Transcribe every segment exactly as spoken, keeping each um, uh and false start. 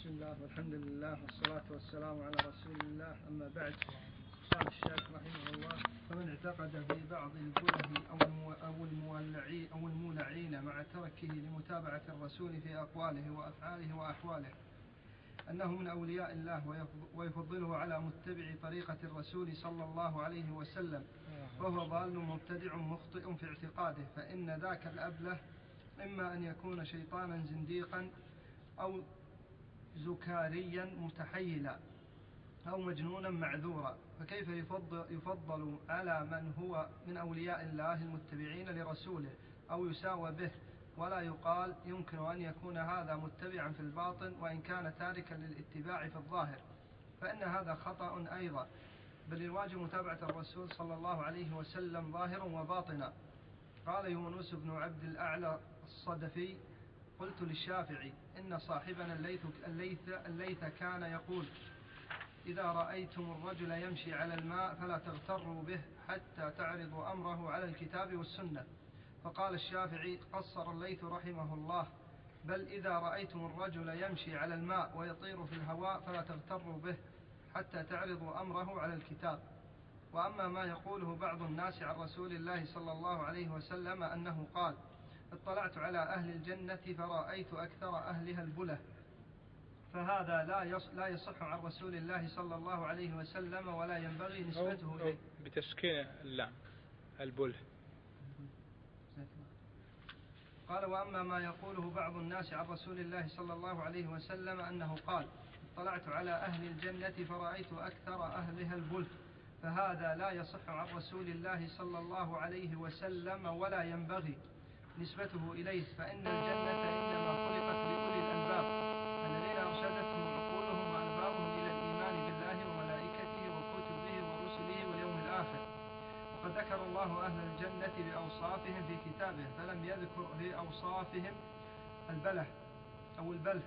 بسم الله والحمد لله والصلاة والسلام على رسول الله. أما بعد، قال الشيخ رحمه الله: فمن اعتقد في بعض البله أو المولعين أو المولعين مع تركه لمتابعة الرسول في أقواله وأفعاله وأحواله أنه من أولياء الله ويفضله على متبع طريقة الرسول صلى الله عليه وسلم، وهو ضال مبتدع مخطئ في اعتقاده، فإن ذاك الأبله إما أن يكون شيطانا زنديقا أو زكاريا متحيلا أو مجنونا معذورا. فكيف يفضل, يفضل على من هو من أولياء الله المتبعين لرسوله أو يساوى به؟ ولا يقال يمكن أن يكون هذا متبعا في الباطن وإن كان تاركا للاتباع في الظاهر، فإن هذا خطأ أيضا، بل الواجب متابعة الرسول صلى الله عليه وسلم ظاهرا وباطنا. قال يونس بن عبد الأعلى الصدفي: قلت للشافعي: إن صاحبنا الليث, الليث, الليث كان يقول: إذا رأيتم الرجل يمشي على الماء فلا تغتروا به حتى تعرضوا أمره على الكتاب والسنة. فقال الشافعي: قصر الليث رحمه الله: بل إذا رأيتم الرجل يمشي على الماء ويطير في الهواء فلا تغتروا به حتى تعرضوا أمره على الكتاب. وأما ما يقوله بعض الناس عن رسول الله صلى الله عليه وسلم أنه قال: اطلعت على أهل الجنة فرأيت أكثر أهلها البله، فهذا لا يصح عن رسول الله صلى الله عليه وسلم ولا ينبغي نسبته إليه. بتسكين اللام البله. قال: وأما ما يقوله بعض الناس عن رسول الله صلى الله عليه وسلم أنه قال: اطلعت على أهل الجنة فرأيت أكثر أهلها البله، فهذا لا يصح عن رسول الله صلى الله عليه وسلم ولا ينبغي نسبته إليه، فإن الجنة إنما خلقت لأولي الألباب الذين أرشدتهم عقولهم وألبابهم إلى الإيمان بالله وملائكته وكتبه ورسله واليوم الآخر. وقد ذكر الله أهل الجنة بأوصافهم في كتابه، فلم يذكر في أوصافهم البله أو البله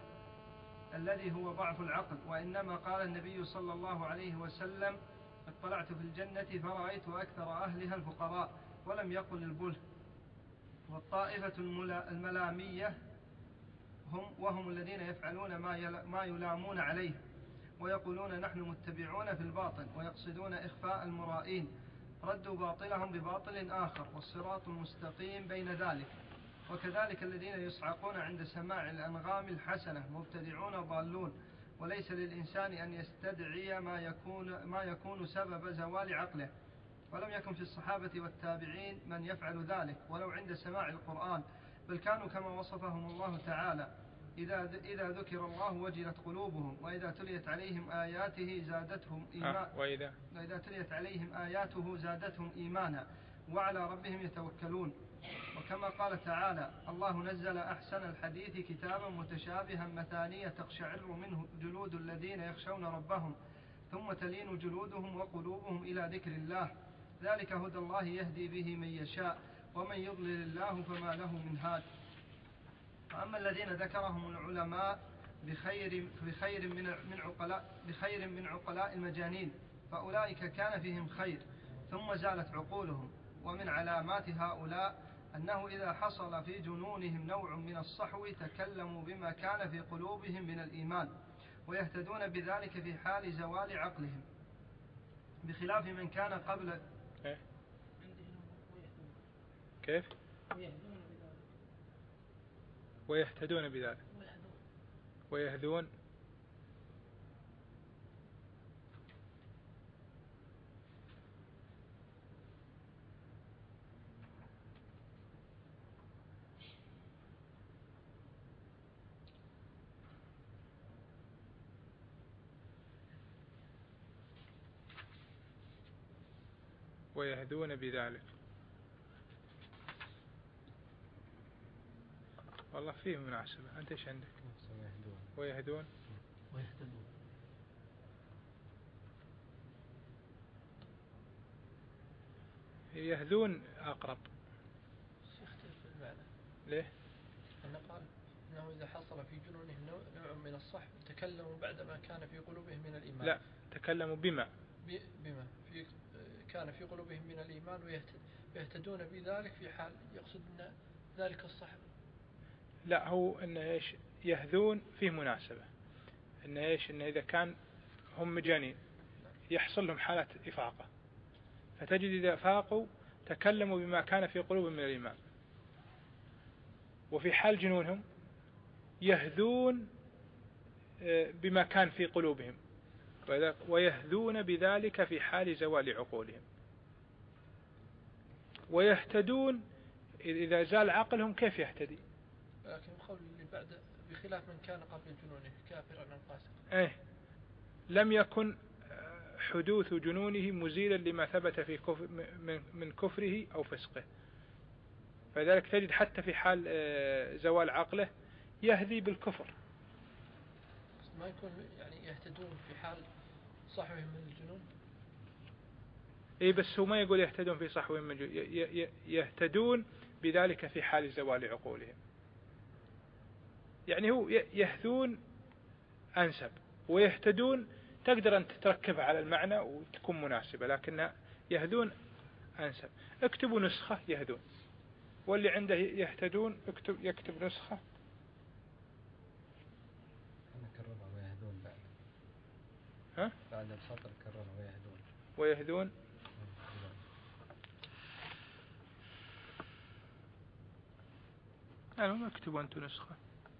الذي هو ضعف العقل، وإنما قال النبي صلى الله عليه وسلم: اطلعت في الجنة فرأيت أكثر أهلها الفقراء، ولم يقل البله. والطائفة الملامية هم وهم الذين يفعلون ما يلامون عليه ويقولون نحن متبعون في الباطن، ويقصدون إخفاء المرائين، ردوا باطلهم بباطل آخر، والصراط المستقيم بين ذلك. وكذلك الذين يصعقون عند سماع الأنغام الحسنة مبتدعون ضالون، وليس للإنسان أن يستدعي ما يكون, ما يكون سبب زوال عقله، ولم يكن في الصحابة والتابعين من يفعل ذلك ولو عند سماع القرآن، بل كانوا كما وصفهم الله تعالى: إذا, إذا ذكر الله وجلت قلوبهم وإذا تليت عليهم آياته زادتهم إيمانا وإذا, وإذا تليت عليهم آياته زادتهم إيمانا وعلى ربهم يتوكلون. وكما قال تعالى: الله نزل أحسن الحديث كتابا متشابها مثانية تقشعر منه جلود الذين يخشون ربهم ثم تلين جلودهم وقلوبهم إلى ذكر الله، ذلك هدى الله يهدي به من يشاء ومن يضلل الله فما له من هاد. وأما الذين ذكرهم العلماء بخير, بخير, من, من عقلاء بخير من عقلاء المجانين، فأولئك كان فيهم خير ثم زالت عقولهم. ومن علامات هؤلاء أنه إذا حصل في جنونهم نوع من الصحو تكلموا بما كان في قلوبهم من الإيمان، ويهتدون بذلك في حال زوال عقلهم، بخلاف من كان قبل. كيف؟ ويهتدون بذلك ويهدون. ويهدون بذلك. والله فيه مناسبة. أنت إيش عندك؟ ويهدون ويهتدون. يهدون أقرب. يختلف المعنى. ليه؟ أنه قال أنه إذا حصل في جنونهم نوع من الصحو تكلموا بعدما كان في قلوبهم من الإيمان. لا، تكلموا بما بما في كان في قلوبهم من الإيمان ويهتدون بذلك في حال يقصد أن ذلك الصحو. لا، هو أن إيش يهدون فيه مناسبة. إن إيش إن إذا كان هم مجانين يحصل لهم حالات إفاقة، فتجد إذا فاقوا تكلموا بما كان في قلوبهم من الإيمان، وفي حال جنونهم يهذون بما كان في قلوبهم، ويهذون بذلك في حال زوال عقولهم، ويهتدون إذا زال عقلهم. كيف يهتدي؟ لكن قول اللي بعد بخلاف من كان قبل جنونه كافرا أو فاسقا. إيه، لم يكن حدوث جنونه مزيلا لما ثبت في كفر من كفره أو فسقه، فذلك تجد حتى في حال زوال عقله يهذي بالكفر. ما يكون يعني يهتدون في حال صحوهم من الجنون. إيه بس هو ما يقول يهتدون في صحوهم من الجنون، يهتدون بذلك في حال زوال عقولهم. يعني هو يهذون أنسب، ويهتدون تقدر أن تتركبها على المعنى وتكون مناسبة، لكنها يهذون أنسب. اكتبوا نسخة يهذون، واللي عنده يهتدون اكتب يكتب نسخة. أنا كررها ويهدون بعد. ها؟ بعد السطر كررها ويهدون. ويهدون. أنا ما اكتبوا أنتوا نسخة.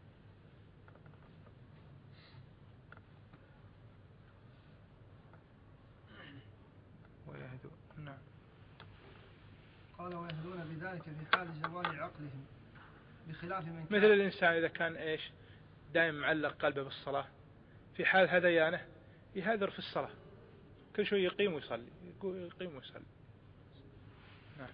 ويهدون. نعم. قال ويهدون بذلك في حال زوال عقلهم بخلاف من مثل الإنسان إذا كان إيش دائما معلق قلبه بالصلاة، في حال هذيانه يهذر في الصلاة، كل شوي يقيم ويصلي يقيم ويصلي. نعم.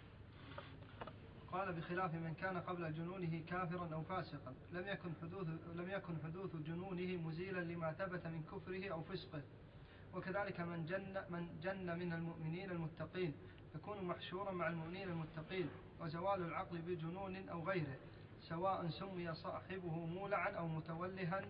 قال بخلاف من كان قبل جنونه كافرا أو فاسقا لم يكن حدوث لم يكن حدوث جنونه مزيلا لما ثبت من كفره أو فسقه، وكذلك من جن من جن من المؤمنين المتقين يكون محشورا مع المؤمنين المتقين، وزوال العقل بجنون أو غيره سواء سمي صاحبه مولعا أو متولها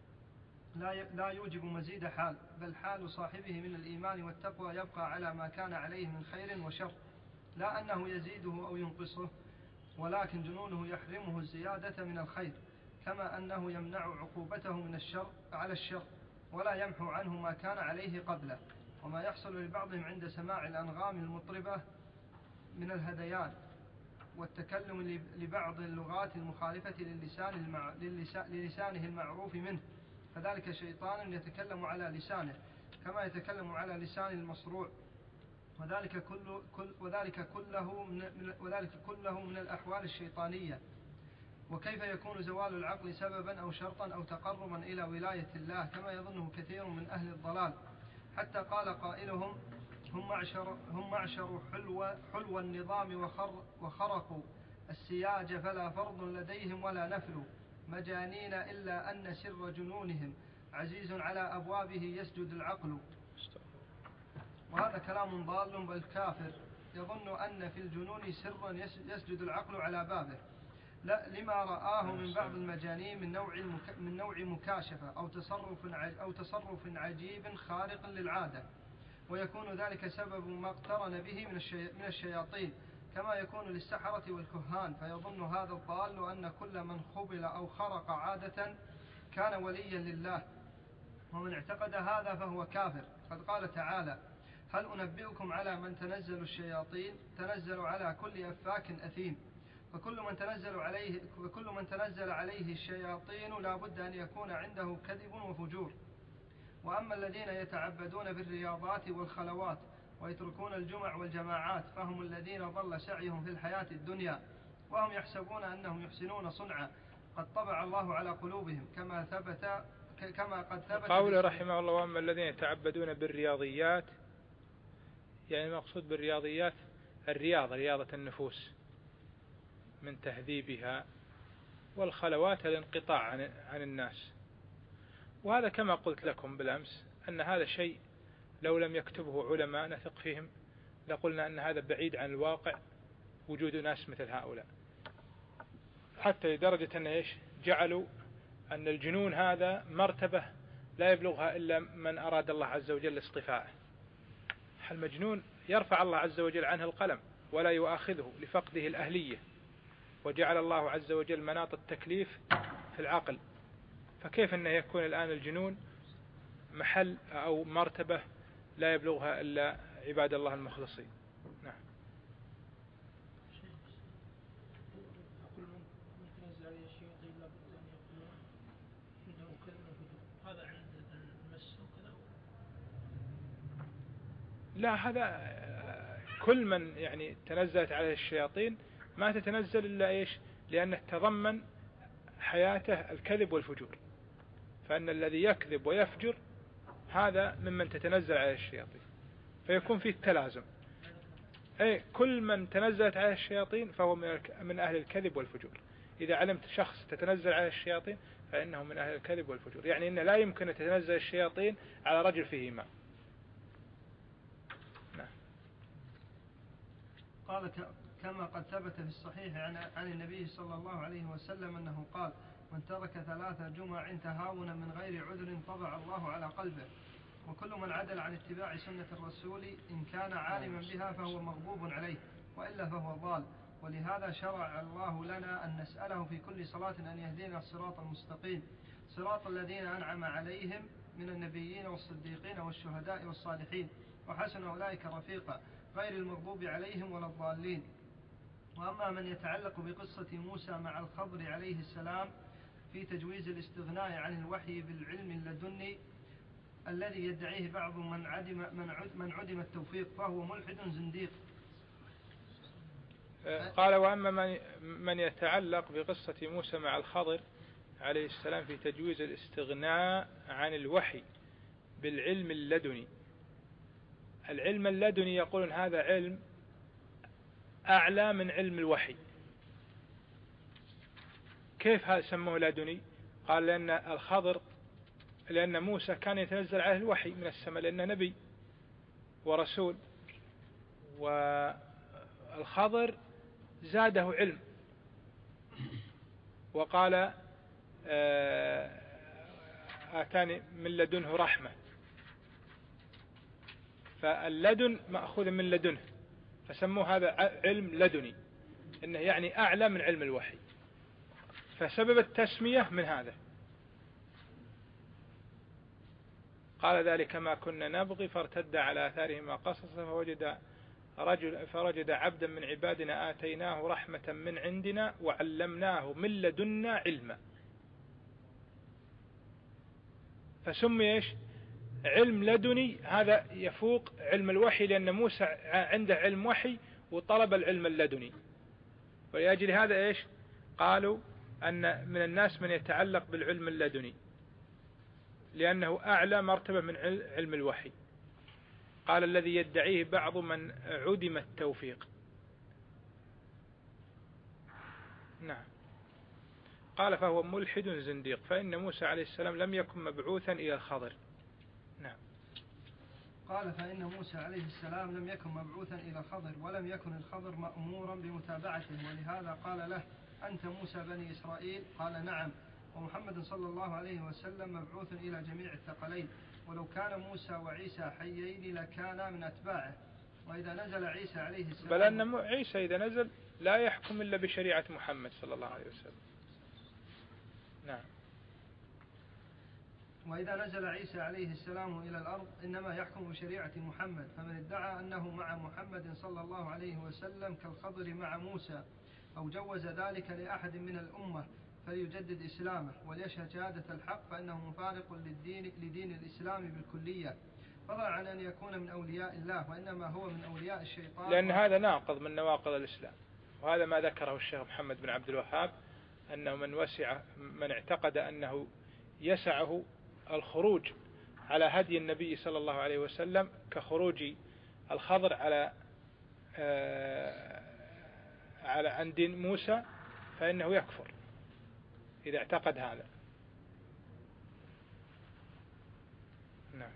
لا لا يوجب مزيد حال، بل حال صاحبه من الإيمان والتقوى يبقى على ما كان عليه من خير وشر، لا أنه يزيده أو ينقصه، ولكن جنونه يحرمه الزيادة من الخير، كما أنه يمنع عقوبته من الشر على الشر، ولا يمحو عنه ما كان عليه قبله. وما يحصل لبعضهم عند سماع الأنغام المطربة من الهذيان والتكلم لبعض اللغات المخالفة للسان المع... للسانه المعروف منه، فذلك شيطان يتكلم على لسانه كما يتكلم على لسان المصروع، وذلك كل كل وذلك كله من وذلك كله من الأحوال الشيطانية. وكيف يكون زوال العقل سببا أو شرطا أو تقربا إلى ولاية الله كما يظنه كثير من أهل الضلال، حتى قال قائلهم هم معشر هم معشر حلو حلو النظام وخر وخرقوا السياج فلا فرض لديهم ولا نفل، مجانين إلا أن سر جنونهم عزيز على أبوابه يسجد العقل. وهذا كلام ضال بل كافر يظن أن في الجنون سرا يسجد العقل على بابه، لا لما رآه من بعض المجانين من نوع من نوع مكاشفة أو تصرف أو تصرف عجيب خارق للعادة، ويكون ذلك سبب ما اقترن به من من الشياطين كما يكون للسحرة والكهان، فيظن هذا الضال أن كل من خبل أو خرق عادة كان وليا لله، ومن اعتقد هذا فهو كافر. قد قال تعالى هل أنبئكم على من تنزل الشياطين تنزل على كل أفاك أثيم، فكل من تنزل عليه فكل من تنزل عليه الشياطين لا بد أن يكون عنده كذب وفجور. وأما الذين يتعبدون بالرياضات والخلوات ويتركون الجمع والجماعات فهم الذين ضل سعيهم في الحياة الدنيا وهم يحسبون أنهم يحسنون صنعا، قد طبع الله على قلوبهم كما ثبت كما قد ثبت قوله رحمه الله وأما الذين يتعبدون بالرياضيات، يعني المقصود بالرياضيات الرياضة رياضة النفوس من تهذيبها، والخلوات الانقطاع عن, عن الناس. وهذا كما قلت لكم بالأمس أن هذا شيء لو لم يكتبه علماء نثق فيهم لقلنا أن هذا بعيد عن الواقع وجود ناس مثل هؤلاء، حتى لدرجة أن إيش جعلوا أن الجنون هذا مرتبة لا يبلغها إلا من أراد الله عز وجل اصطفاءه. المجنون يرفع الله عز وجل عنه القلم ولا يؤاخذه لفقده الأهلية، وجعل الله عز وجل مناط التكليف في العقل، فكيف أنه يكون الآن الجنون محل أو مرتبة لا يبلغها إلا عباد الله المخلصين. نعم. لا، هذا كل من يعني تنزلت عليه الشياطين ما تتنزل إلا إيش؟ لأنه تضمن حياته الكذب والفجور، فأن الذي يكذب ويفجر هذا ممن تتنزل عليه الشياطين، فيكون فيه التلازم. أي كل من تنزلت عليه الشياطين فهو من أهل الكذب والفجور. إذا علمت شخص تتنزل عليه الشياطين فإنه من أهل الكذب والفجور، يعني إنه لا يمكن أن تتنزل الشياطين على رجل فيه إيمان. قال كما قد ثبت في الصحيح عن النبي صلى الله عليه وسلم أنه قال: من ترك ثلاث جمع تهاونا من غير عذر طبع الله على قلبه. وكل من عدل عن اتباع سنة الرسول إن كان عالما بها فهو مغضوب عليه، وإلا فهو ضال. ولهذا شرع الله لنا أن نسأله في كل صلاة أن يهدينا الصراط المستقيم، صراط الذين أنعم عليهم من النبيين والصديقين والشهداء والصالحين وحسن أولئك رفيقا، غير المغضوب عليهم ولا الضالين. وأما من يتعلق بقصة موسى مع الخضر عليه السلام في تجويز الاستغناء عن الوحي بالعلم اللدني الذي يدعيه بعض من عدم, من عدم التوفيق فهو ملحد زنديق. قال: وأما من يتعلق بقصة موسى مع الخضر عليه السلام في تجويز الاستغناء عن الوحي بالعلم اللدني. العلم اللدني يقولون هذا علم أعلى من علم الوحي. كيف سموه لدني؟ قال: لأن الخضر لأن موسى كان يتنزل عليه الوحي من السماء، لأنه نبي ورسول، والخضر زاده علم، وقال: آتاني من لدنه رحمة. فاللدن مأخوذ من لدنه، فسموه هذا علم لدني، إنه يعني أعلى من علم الوحي، فسبب التسمية من هذا. قال: ذلك ما كنا نبغي فارتد على آثارهما قصصا فوجد رجل فوجد عبدا من عبادنا آتيناه رحمة من عندنا وعلمناه من لدنا علما. فسمي إيش؟ علم لدني. هذا يفوق علم الوحي، لأن موسى عنده علم وحي وطلب العلم اللدني. ولأجل هذا إيش؟ قالوا أن من الناس من يتعلق بالعلم اللدني لأنه أعلى مرتبة من علم الوحي. قال: الذي يدعيه بعض من عدم التوفيق. نعم. قال: فهو ملحد زنديق، فإن موسى عليه السلام لم يكن مبعوثا إلى الخضر. نعم. قال: فإن موسى عليه السلام لم يكن مبعوثا إلى الخضر، ولم يكن الخضر مأمورا بمتابعته، ولهذا قال له: أنت موسى بني إسرائيل؟ قال: نعم. ومحمد صلى الله عليه وسلم مبعوث إلى جميع الثقلين، ولو كان موسى وعيسى حيين لكانا من أتباعه. وإذا نزل عيسى عليه السلام بل أن عيسى إذا نزل لا يحكم إلا بشريعة محمد صلى الله عليه وسلم. نعم. وإذا نزل عيسى عليه السلام إلى الأرض إنما يحكم بشريعة محمد، فمن ادعى أنه مع محمد صلى الله عليه وسلم كالخضر مع موسى أو جوز ذلك لأحد من الأمة فليجدد إسلامه وليشهد شهادة الحق، فإنه مفارق للدين لدين الإسلام بالكلية، فضلا عن أن يكون من أولياء الله، وإنما هو من أولياء الشيطان، لأن هذا ناقض من نواقض الإسلام. وهذا ما ذكره الشيخ محمد بن عبد الوهاب، أنه من وسع من اعتقد أنه يسعه الخروج على هدي النبي صلى الله عليه وسلم كخروج الخضر على على عن دين موسى، فإنه يكفر إذا اعتقد هذا. نعم.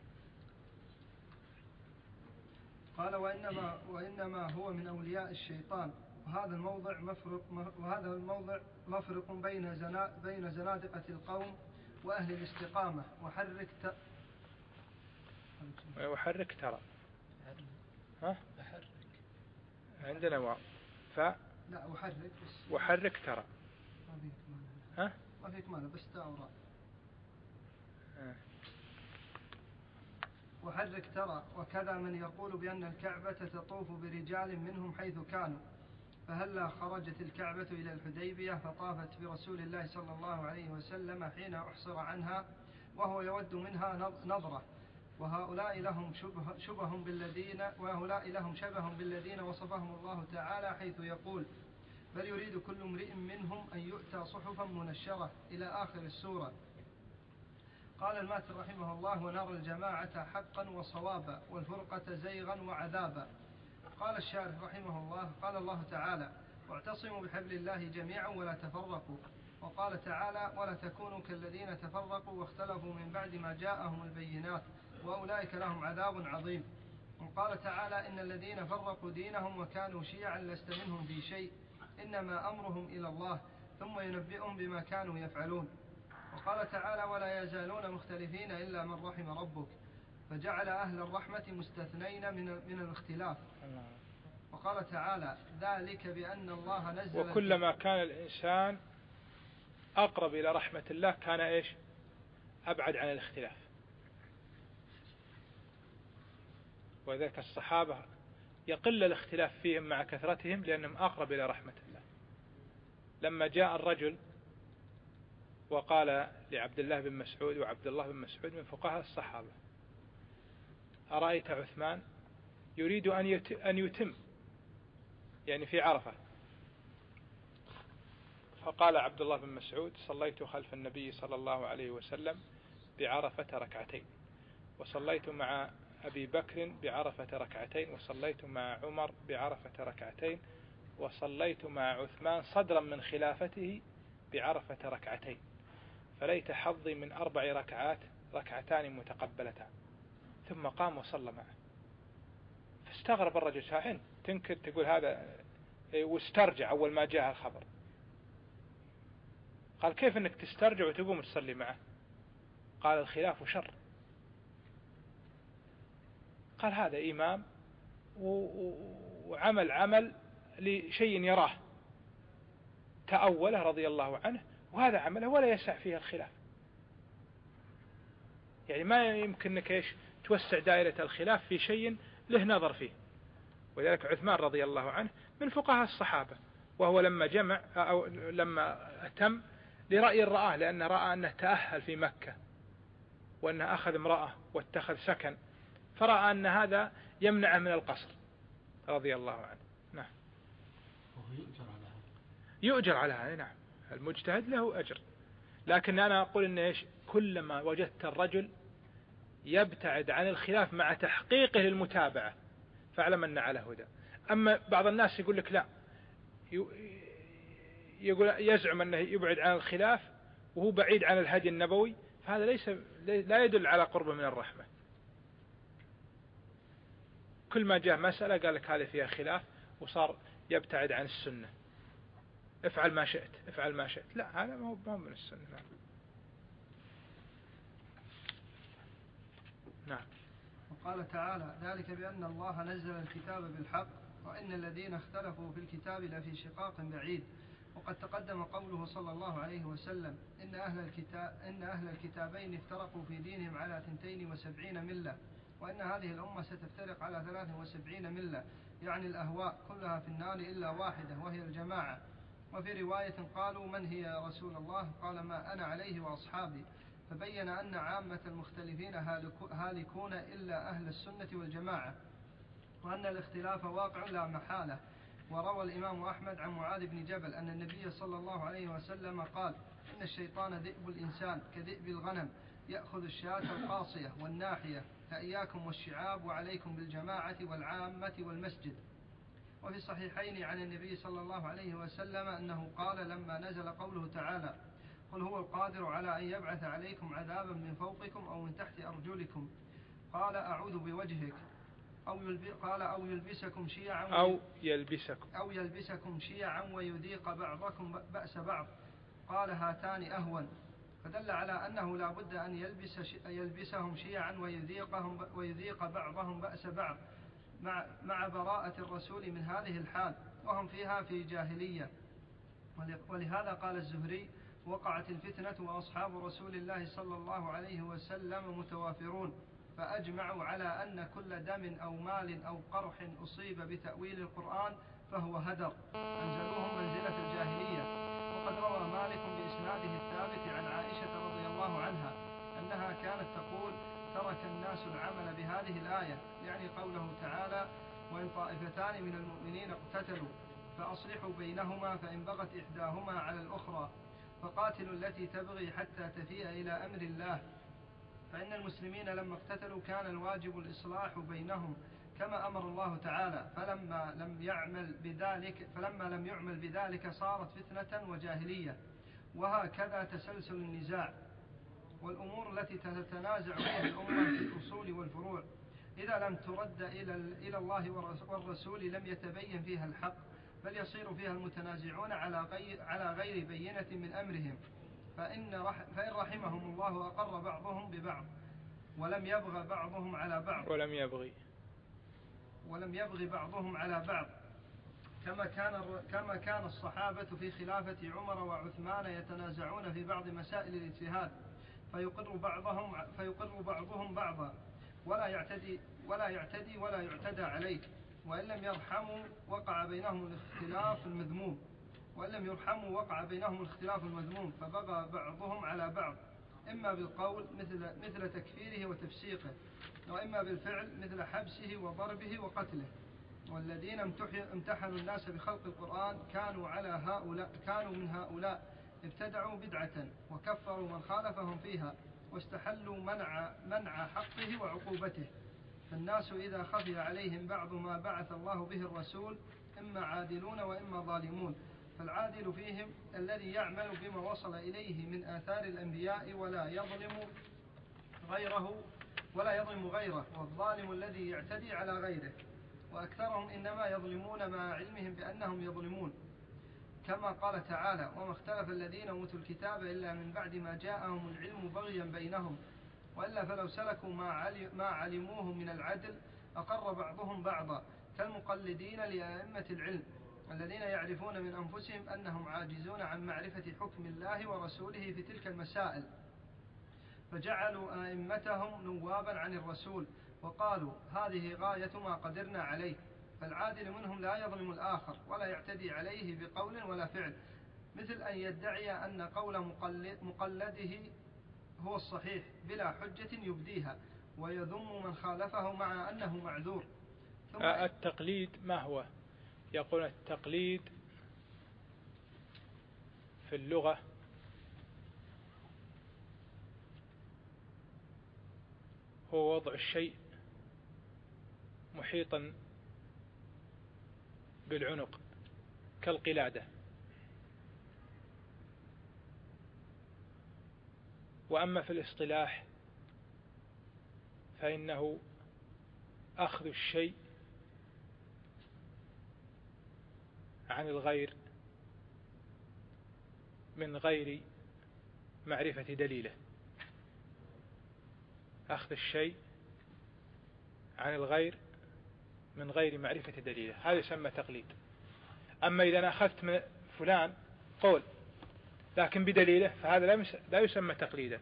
قال: وإنما وإنما هو من أولياء الشيطان. وهذا الموضع مفرق وهذا الموضع مفرق بين زنا بين زنادقة القوم وأهل الاستقامة. وحرك ت... وحرك ترى ها أحرك عندنا واو ف لا وحرك بس وحرك ترى ما في كمان ها ما في كمان بس تاء وراء. وحرك ترى وكذا من يقول بأن الكعبة تطوف برجال منهم حيث كانوا، فهلا خرجت الكعبة إلى الحديبية فطافت برسول الله صلى الله عليه وسلم حين أحصر عنها وهو يود منها نظرة، وهؤلاء لهم شبه, شبه بالذين وهؤلاء لهم شبه بالذين وصفهم الله تعالى حيث يقول بل يريد كل امرئ منهم أن يؤتى صحفا منشرة إلى آخر السورة. قال الماتر رحمه الله: ونرى الجماعة حقا وصوابا والفرقة زيغا وعذابا. قال الشارح رحمه الله: قال الله تعالى: واعتصموا بحبل الله جميعا ولا تفرقوا. وقال تعالى: ولا تكونوا كالذين تفرقوا واختلفوا من بعد ما جاءهم البينات وأولئك لهم عذاب عظيم. وقال تعالى: إن الذين فرقوا دينهم وكانوا شيعا لست منهم في شيء إنما أمرهم إلى الله ثم ينبئهم بما كانوا يفعلون. وقال تعالى: ولا يزالون مختلفين إلا من رحم ربك، فجعل أهل الرحمة مستثنين من من الاختلاف. وقال تعالى: ذلك بأن الله نزل وكلما كان الإنسان أقرب إلى رحمة الله كان إيش أبعد عن الاختلاف. وذلك الصحابة يقل الاختلاف فيهم مع كثرتهم لأنهم أقرب إلى رحمة الله. لما جاء الرجل وقال لعبد الله بن مسعود، وعبد الله بن مسعود من فقهاء الصحابة: أرأيت عثمان يريد أن يتم يعني في عرفة؟ فقال عبد الله بن مسعود: صليت خلف النبي صلى الله عليه وسلم بعرفة ركعتين، وصليت مع أبي بكر بعرفة ركعتين، وصليت مع عمر بعرفة ركعتين، وصليت مع عثمان صدرا من خلافته بعرفة ركعتين، فليت حظي من أربع ركعات ركعتان متقبلتان. ثم قام وصلى معه. فاستغرب الرجل: شاحن تنكر تقول هذا؟ واسترجع أول ما جاء الخبر. قال: كيف أنك تسترجع وتقوم تصلي معه؟ قال: الخلاف شر. قال: هذا إمام وعمل عمل لشيء يراه تأوله رضي الله عنه، وهذا عمله ولا يسع فيه الخلاف. يعني ما يمكنك إيش توسع دائرة الخلاف في شيء له نظر فيه. وذلك عثمان رضي الله عنه من فقهاء الصحابة، وهو لما جمع أو لما أتم لرأي رآه، لأنه رأى أنه تأهل في مكة وأنه أخذ امرأة واتخذ سكن، فرأى أن هذا يمنعه من القصر رضي الله عنه. نعم. يؤجر على هذا. يؤجر على هذا. نعم. المجتهد له أجر. لكن أنا أقول إن إيش كلما وجدت الرجل يبتعد عن الخلاف مع تحقيقه للمتابعة فاعلم أن على هدى. أما بعض الناس يقول لك لا، يقول يزعم أنه يبعد عن الخلاف وهو بعيد عن الهدي النبوي، فهذا ليس لا يدل على قربه من الرحمة. كل ما جاء مسألة قال لك هذه فيها خلاف وصار يبتعد عن السنة. افعل ما شئت افعل ما شئت. لا، هذا ما هو من السنة. نعم. نعم. وقال تعالى: ذلك بأن الله نزل الكتاب بالحق وإن الذين اختلفوا في الكتاب لفي شقاق بعيد. وقد تقدم قوله صلى الله عليه وسلم: إن أهل الكتاب إن أهل الكتابين افترقوا في دينهم على ثنتين وسبعين ملة، وإن هذه الأمة ستفترق على ثلاث وسبعين ملة، يعني الأهواء كلها في النار إلا واحدة وهي الجماعة. وفي رواية قالوا: من هي يا رسول الله؟ قال: ما أنا عليه وأصحابي. فبين أن عامة المختلفين هالكون إلا أهل السنة والجماعة، وأن الاختلاف واقع لا محالة. وروى الإمام أحمد عن معاذ بن جبل أن النبي صلى الله عليه وسلم قال: إن الشيطان ذئب الإنسان كذئب الغنم يأخذ الشاة القاصية والناحية، فإياكم والشعاب وعليكم بالجماعة والعامة والمسجد. وفي الصحيحين عن النبي صلى الله عليه وسلم أنه قال لما نزل قوله تعالى: قل هو القادر على أن يبعث عليكم عذابا من فوقكم أو من تحت أرجلكم، قال: أعوذ بوجهك، أو يلب... قال: أو يلبسكم شيعا وي... أو يلبسكم أو يلبسكم شيعا ويذيق بعضكم بأس بعض، قال: هاتان أهون. فدل على أنه لا بد أن يلبس ش... يلبسهم شيعا ويذيقهم ويذيق بعضهم بأس بعض، مع مع براءة الرسول من هذه الحال وهم فيها في جاهلية. ولهذا قال الزهري: وقعت الفتنة وأصحاب رسول الله صلى الله عليه وسلم متوافرون. فأجمعوا على أن كل دم أو مال أو قرح أصيب بتأويل القرآن فهو هدر، أنزلوهم منزلة الجاهلية. وقد روى مالك بإسناده الثابت عن عائشة رضي الله عنها أنها كانت تقول: ترك الناس العمل بهذه الآية، يعني قوله تعالى: وإن طائفتان من المؤمنين اقتتلوا فأصلحوا بينهما فإن بغت إحداهما على الأخرى فقاتلوا التي تبغي حتى تفيء إلى أمر الله، فإن المسلمين لما اقتتلوا كان الواجب الإصلاح بينهم كما أمر الله تعالى، فلما لم يعمل بذلك فلما لم يعمل بذلك صارت فتنة وجاهلية. وهكذا تسلسل النزاع والأمور التي تتنازع فيها الأمة في الأصول والفروع، إذا لم ترد إلى الله والرسول لم يتبين فيها الحق، بل يصير فيها المتنازعون على غير بينة من أمرهم، فإن فإن رحمهم الله أقر بعضهم ببعض ولم يبغى بعضهم على بعض ولم يبغي ولم يبغي بعضهم على بعض كما كان كما كان الصحابة في خلافة عمر وعثمان يتنازعون في بعض مسائل الاجتهاد فيقر بعضهم فيقر بعضهم بعضا ولا يعتدي ولا يعتدي ولا يعتدى عليه، وإن لم يرحموا وقع بينهم الاختلاف المذموم وإن لم يرحموا وقع بينهم الاختلاف المذموم فبغى بعضهم على بعض، إما بالقول مثل مثل تكفيره وتفسيقه، وإما بالفعل مثل حبسه وضربه وقتله. والذين امتحنوا الناس بخلق القرآن كانوا على هؤلاء كانوا من هؤلاء ابتدعوا بدعة وكفروا من خالفهم فيها واستحلوا منع منع حقه وعقوبته. فالناس إذا خفي عليهم بعض ما بعث الله به الرسول إما عادلون وإما ظالمون، فالعادل فيهم الذي يعمل بما وصل إليه من آثار الأنبياء ولا يظلم غيره ولا يظلم غيره، والظالم الذي يعتدي على غيره، وأكثرهم إنما يظلمون مع علمهم بأنهم يظلمون، كما قال تعالى: وما اختلف الذين أوتوا الكتاب إلا من بعد ما جاءهم العلم بغيا بينهم، وإلا فلو سلكوا ما علموه من العدل أقر بعضهم بعضا، كالمقلدين لأئمة العلم الذين يعرفون من أنفسهم أنهم عاجزون عن معرفة حكم الله ورسوله في تلك المسائل، فجعلوا أئمتهم نوابا عن الرسول وقالوا هذه غاية ما قدرنا عليه. فالعادل منهم لا يظلم الآخر ولا يعتدي عليه بقول ولا فعل، مثل أن يدعي أن قول مقلده هو الصحيح بلا حجة يبديها ويذم من خالفه مع أنه معذور. التقليد ما هو؟ يقول التقليد في اللغة هو وضع الشيء محيطا بالعنق كالقلادة. وأما في الاصطلاح فإنه أخذ الشيء عن الغير من غير معرفة دليله، أخذ الشيء عن الغير من غير معرفة دليله، هذا يسمى تقليد. أما إذا أنا أخذت من فلان قول لكن بدليله فهذا لا يسمى تقليدا،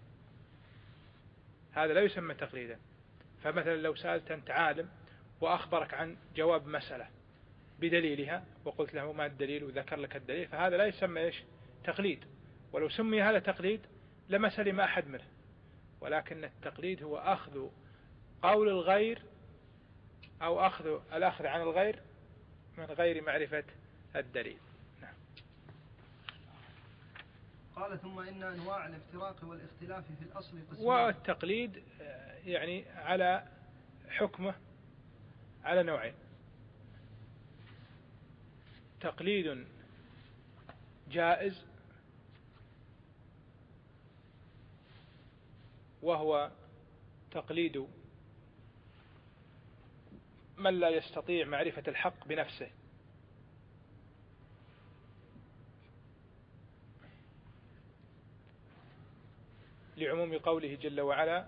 هذا لا يسمى تقليدا. فمثلا لو سألت أنت عالم وأخبرك عن جواب مسألة بدليلها وقلت له ما الدليل وذكر لك الدليل، فهذا لا يسمى إيش؟ تقليد. ولو سمي هذا تقليد لما سلم أحد منه، ولكن التقليد هو أخذ قول الغير أو أخذ الأخذ عن الغير من غير معرفة الدليل. نعم. قال: ثم إن أنواع الافتراق والاختلاف في الأصل قسمان. والتقليد يعني على حكمه على نوعين: تقليد جائز وهو تقليد من لا يستطيع معرفة الحق بنفسه، لعموم قوله جل وعلا: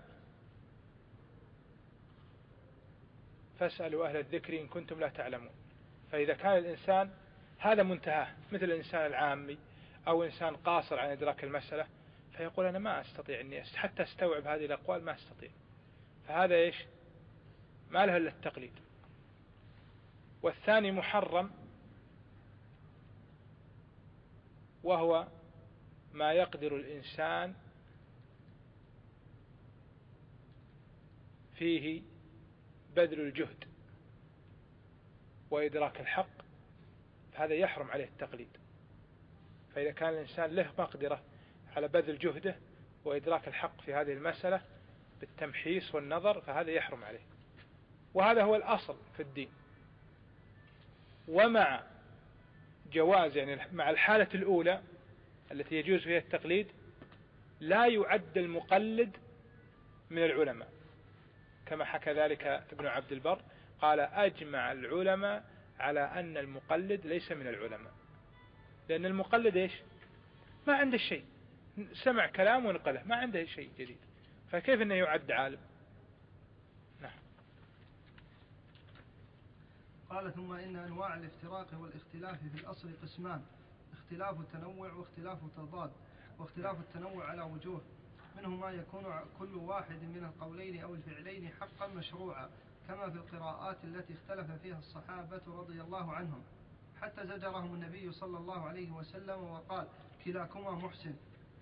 فاسألوا أهل الذكر إن كنتم لا تعلمون. فإذا كان الإنسان هذا منتهاه مثل الإنسان العامي أو إنسان قاصر عن إدراك المسألة فيقول أنا ما أستطيع أني حتى أستوعب هذه الأقوال، ما أستطيع، فهذا إيش ما له إلا التقليد. والثاني محرم، وهو ما يقدر الإنسان فيه بذل الجهد وإدراك الحق، فهذا يحرم عليه التقليد. فإذا كان الإنسان له مقدرة على بذل جهده وإدراك الحق في هذه المسألة بالتمحيص والنظر، فهذا يحرم عليه، وهذا هو الأصل في الدين. ومع جواز يعني مع الحالة الأولى التي يجوز فيها التقليد، لا يعد المقلد من العلماء، كما حكى ذلك ابن عبد البر، قال أجمع العلماء على أن المقلد ليس من العلماء، لأن المقلد إيش ما عنده شيء، سمع كلام ونقله، ما عنده شيء جديد، فكيف أنه يعد عالم؟ نعم. قال ثم إن أنواع الافتراق والاختلاف في الأصل قسمان: اختلاف التنوع واختلاف تضاد. واختلاف التنوع على وجوه: منه ما يكون كل واحد من القولين أو الفعلين حقا مشروعا، كما في القراءات التي اختلف فيها الصحابة رضي الله عنهم حتى زجرهم النبي صلى الله عليه وسلم وقال: كلاكما محسن.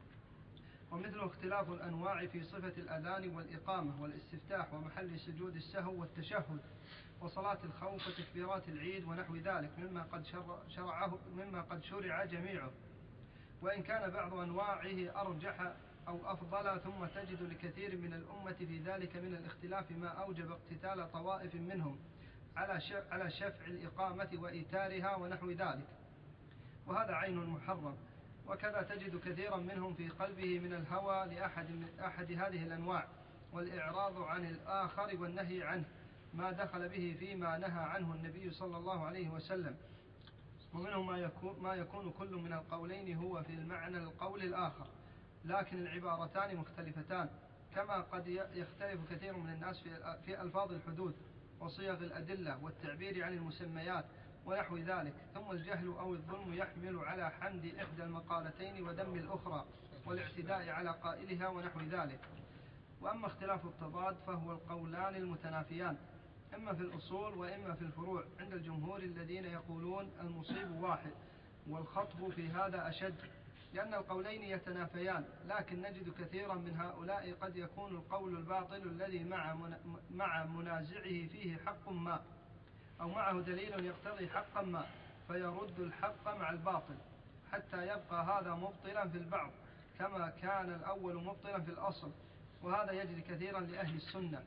ومثل اختلاف الأنواع في صفة الأذان والإقامة والاستفتاح ومحل سجود السهو والتشهد وصلاة الخوف وتكبيرات العيد ونحو ذلك مما قد شرعه مما قد شرع جميعه، وإن كان بعض أنواعه أرجح أو أفضل، ثم تجد لكثير من الأمة في ذلك من الاختلاف ما أوجب اقتتال طوائف منهم على شفع الإقامة وإيتارها ونحو ذلك، وهذا عين محرم. وكذا تجد كثيرا منهم في قلبه من الهوى لأحد من أحد هذه الأنواع والإعراض عن الآخر والنهي عنه ما دخل به فيما نهى عنه النبي صلى الله عليه وسلم. ومنهم ما يكون, ما يكون كل من القولين هو في المعنى القول الآخر، لكن العبارتان مختلفتان، كما قد يختلف كثير من الناس في ألفاظ الحدود وصيغ الأدلة والتعبير عن المسميات ونحو ذلك. ثم الجهل أو الظلم يحمل على حمد إحدى المقالتين وذم الأخرى والاعتداء على قائلها ونحو ذلك. وأما اختلاف التضاد فهو القولان المتنافيان، إما في الأصول وإما في الفروع، عند الجمهور الذين يقولون المصيب واحد، والخطب في هذا أشد، لأن القولين يتنافيان، لكن نجد كثيرا من هؤلاء قد يكون القول الباطل الذي مع مع منازعه فيه حق ما، أو معه دليل يقتضي حقا ما، فيرد الحق مع الباطل حتى يبقى هذا مبطلا في البعض كما كان الأول مبطلا في الأصل، وهذا يجري كثيرا لأهل السنة.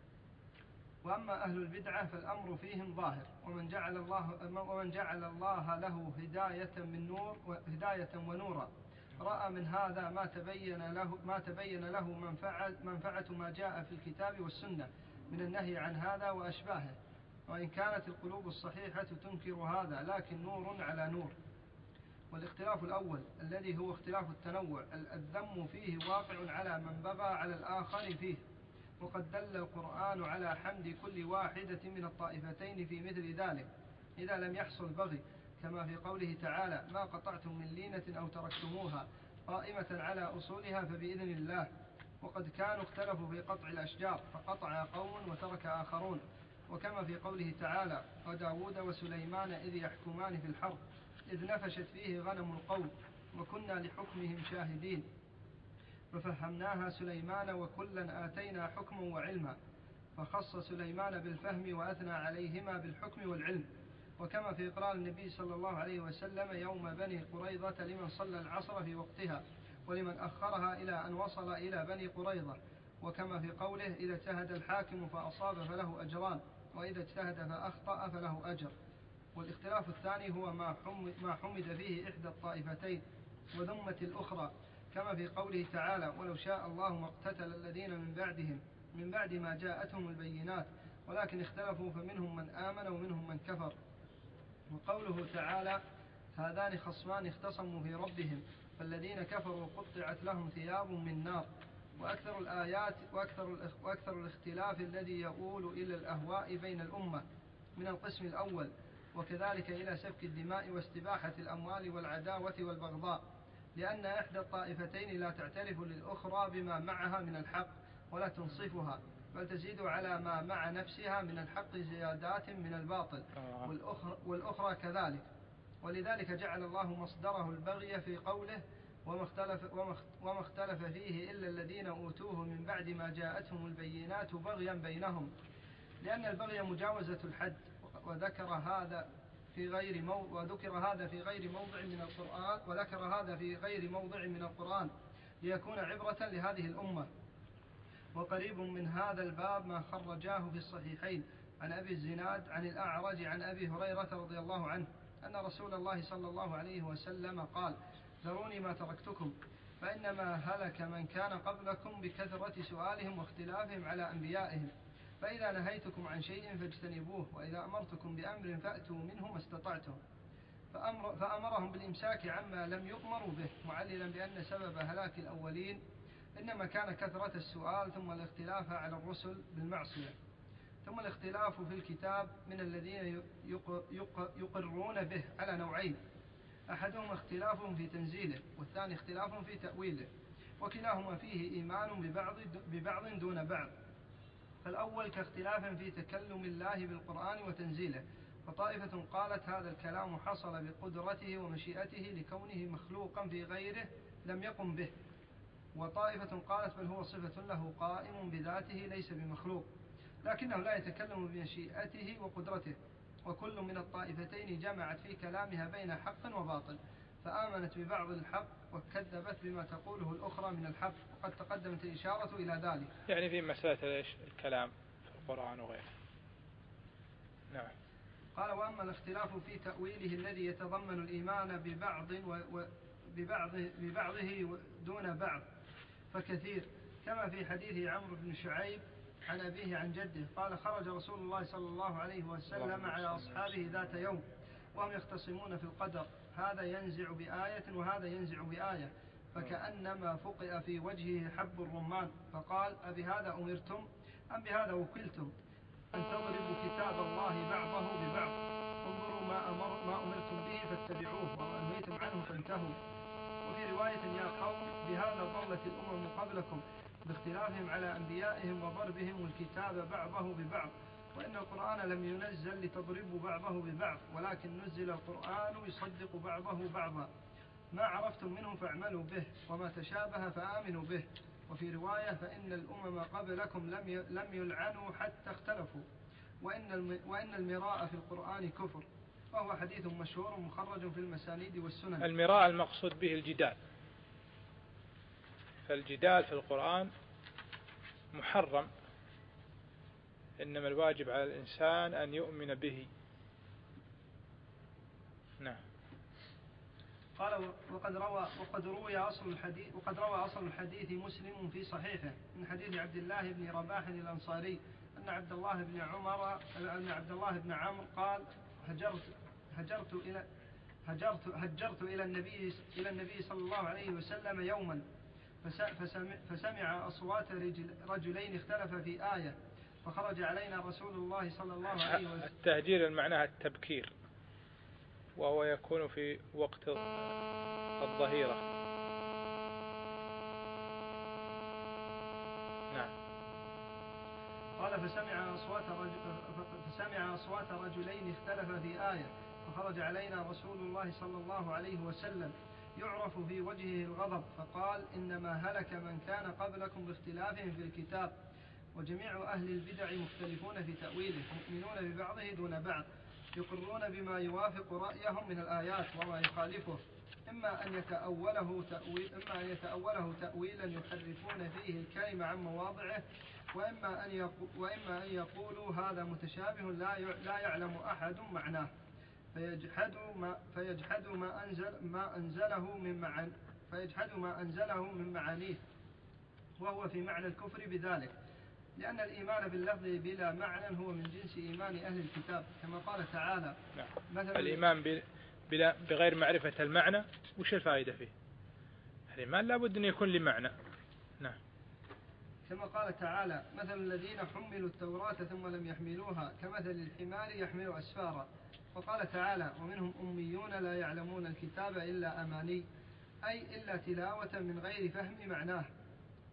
وأما أهل البدعة فالأمر فيهم ظاهر، ومن جعل الله ومن جعل الله له هداية من نور هداية ونورا رأى من هذا ما تبين له ما تبين له منفعة منفعة ما جاء في الكتاب والسنة من النهي عن هذا وأشباهه، وإن كانت القلوب الصحيحة تنكر هذا، لكن نور على نور. والاختلاف الأول الذي هو اختلاف التنوع الذم فيه واقع على من بغى على الآخر فيه، وقد دل القرآن على حمد كل واحدة من الطائفتين في مثل ذلك إذا لم يحصل بغي، كما في قوله تعالى: ما قطعتم من لينة أو تركتموها قائمة على أصولها فبإذن الله. وقد كانوا اختلفوا في قطع الأشجار فقطع قوم وترك آخرون، وكما في قوله تعالى: وداود وسليمان إذ يحكمان في الحرب إذ نفشت فيه غنم القوم وكنا لحكمهم شاهدين ففهمناها سليمان وكلا آتينا حكما وعلما، فخص سليمان بالفهم وأثنى عليهما بالحكم والعلم. وكما في إقرار النبي صلى الله عليه وسلم يوم بني قريظة لمن صلى العصر في وقتها ولمن أخرها إلى أن وصل إلى بني قريظة، وكما في قوله: إذا اجتهد الحاكم فأصاب فله أجران، وإذا اجتهد فأخطأ فله أجر. والاختلاف الثاني هو ما حمد فيه إحدى الطائفتين وذمت الأخرى، كما في قوله تعالى: ولو شاء الله ما اقتتل الذين من بعدهم من بعد ما جاءتهم البينات ولكن اختلفوا فمنهم من آمن ومنهم من كفر. وقوله تعالى: هذان خصمان اختصموا في ربهم فالذين كفروا قطعت لهم ثياب من نار. وأكثر الآيات وأكثر, وأكثر الاختلاف الذي يؤول إلى الأهواء بين الأمة من القسم الأول، وكذلك إلى سفك الدماء واستباحة الأموال والعداوة والبغضاء، لأن إحدى الطائفتين لا تعترف للأخرى بما معها من الحق، ولا تنصفها، بل تزيد على ما مع نفسها من الحق زيادات من الباطل، والأخرى, والأخرى كذلك. ولذلك جعل الله مصدره البغي في قوله وما اختلف, وما اختلف فيه إلا الذين أوتوه من بعد ما جاءتهم البينات بغيا بينهم، لأن البغي مجاوزة الحد، وذكر هذا في غير موضع وذكر هذا في غير موضع من القرآن وذكر هذا في غير موضع من القرآن ليكون عبرة لهذه الأمة. وقريب من هذا الباب ما خرجاه في الصحيحين عن أبي الزناد عن الأعرج عن أبي هريرة رضي الله عنه أن رسول الله صلى الله عليه وسلم قال: ذروني ما تركتكم، فإنما هلك من كان قبلكم بكثرة سؤالهم واختلافهم على أنبيائهم، فإذا نهيتكم عن شيء فاجتنبوه، وإذا أمرتكم بأمر فأتوا منه ما استطعتم. فأمر فأمرهم بالإمساك عما لم يؤمروا به، معللا بأن سبب هلاك الأولين إنما كان كثرة السؤال، ثم الاختلاف على الرسل بالمعصية، ثم الاختلاف في الكتاب من الذين يقرون به على نوعين: أحدهم اختلاف في تنزيله، والثاني اختلاف في تأويله، وكلاهما فيه إيمان ببعض, ببعض دون بعض. فالأول كاختلاف في تكلم الله بالقرآن وتنزيله، فطائفة قالت هذا الكلام حصل بقدرته ومشيئته لكونه مخلوقا في غيره لم يقم به، وطائفة قالت بل هو صفة له قائم بذاته ليس بمخلوق، لكنه لا يتكلم بمشيئته وقدرته. وكل من الطائفتين جمعت في كلامها بين حق وباطل، فآمنت ببعض الحق وكذبت بما تقوله الأخرى من الحق، وقد تقدمت الإشارة إلى ذلك. يعني في مسألة الكلام في القرآن وغيره. نعم. قال: وأما الاختلاف في تأويله الذي يتضمن الإيمان ببعض وببعض ببعضه دون بعض فكثير، كما في حديث عمرو بن شعيب عن أبيه عن جده قال: خرج رسول الله صلى الله عليه وسلم على أصحابه ذات يوم وهم يختصمون في القدر، هذا ينزع بآية وهذا ينزع بآية، فكأنما فقئ في وجهه حب الرمان، فقال: أبهذا أمرتم أم بهذا وكلتم أن تضربوا كتاب الله بعضه ببعض؟ انظروا ما, أمر ما أمرتم به فاتبعوه، وما أنهيتم عنه فانتهوا. وفي رواية: يا قوم بهذا ضلت الأمم قبلكم باختلافهم على أنبيائهم وضربهم الكتاب بعضه ببعض، وإن القرآن لم ينزل لتضربوا بعضه ببعض، ولكن نزل القرآن يصدق بعضه بعضا، ما عرفتم منه فاعملوا به، وما تشابه فآمنوا به. وفي رواية: فإن الأمم قبلكم لم لم يلعنوا حتى اختلفوا، وإن وإن المراء في القرآن كفر. وهو حديث مشهور مخرج في المسانيد والسنن. المراء المقصود به الجدال، فالجدال في القرآن محرم، إنما الواجب على الإنسان أن يؤمن به. نعم. قال: وقد روى وقد روي أصل الحديث وقد روى أصل الحديث مسلم في صحيحه من حديث عبد الله بن رباح الأنصاري أن عبد الله بن عمر أن عبد الله بن عمرو قال: هجرت هجرت إلى هجرت هجرت إلى النبي إلى النبي صلى الله عليه وسلم يوما، فسمع, فسمع أصوات رجل رجلين اختلف في آية، فخرج علينا رسول الله صلى الله عليه وسلم. التهجير معناها التبكير، وهو يكون في وقت الظهيرة. نعم. قال: فسمع أصوات رجل فسمع أصوات رجلين اختلف في آية، فخرج علينا رسول الله صلى الله عليه وسلم يعرف في وجهه الغضب، فقال: إنما هلك من كان قبلكم باختلافهم في الكتاب، وجميع أهل البدع مختلفون في تأويله، مؤمنون ببعضه دون بعض، يقرون بما يوافق رأيهم من الآيات وما يخالفه، إما أن يتأوله تأويل إما أن يتأوله تأويلا يحرفون فيه الكلمة عن مواضعه، وإما أن وإما أن يقولوا هذا متشابه لا لا يعلم أحد معناه، فيجحدوا ما فيجحدوا ما أنزل ما أنزله من معان فيجحدوا ما أنزله من معانيه، وهو في معنى الكفر بذلك، لأن الإيمان باللفظ بلا معنى هو من جنس إيمان أهل الكتاب، كما قال تعالى: نعم. مثلا الإيمان بلا بغير معرفة المعنى، وش الفائدة فيه؟ الإيمان لابد أن يكون لمعنى. نعم. كما قال تعالى: مثل الذين حملوا التوراة ثم لم يحملوها كمثل الحمار يحمل أسفارا. وقال تعالى: ومنهم أميون لا يعلمون الكتاب إلا أماني، أي إلا تلاوة من غير فهم معناه.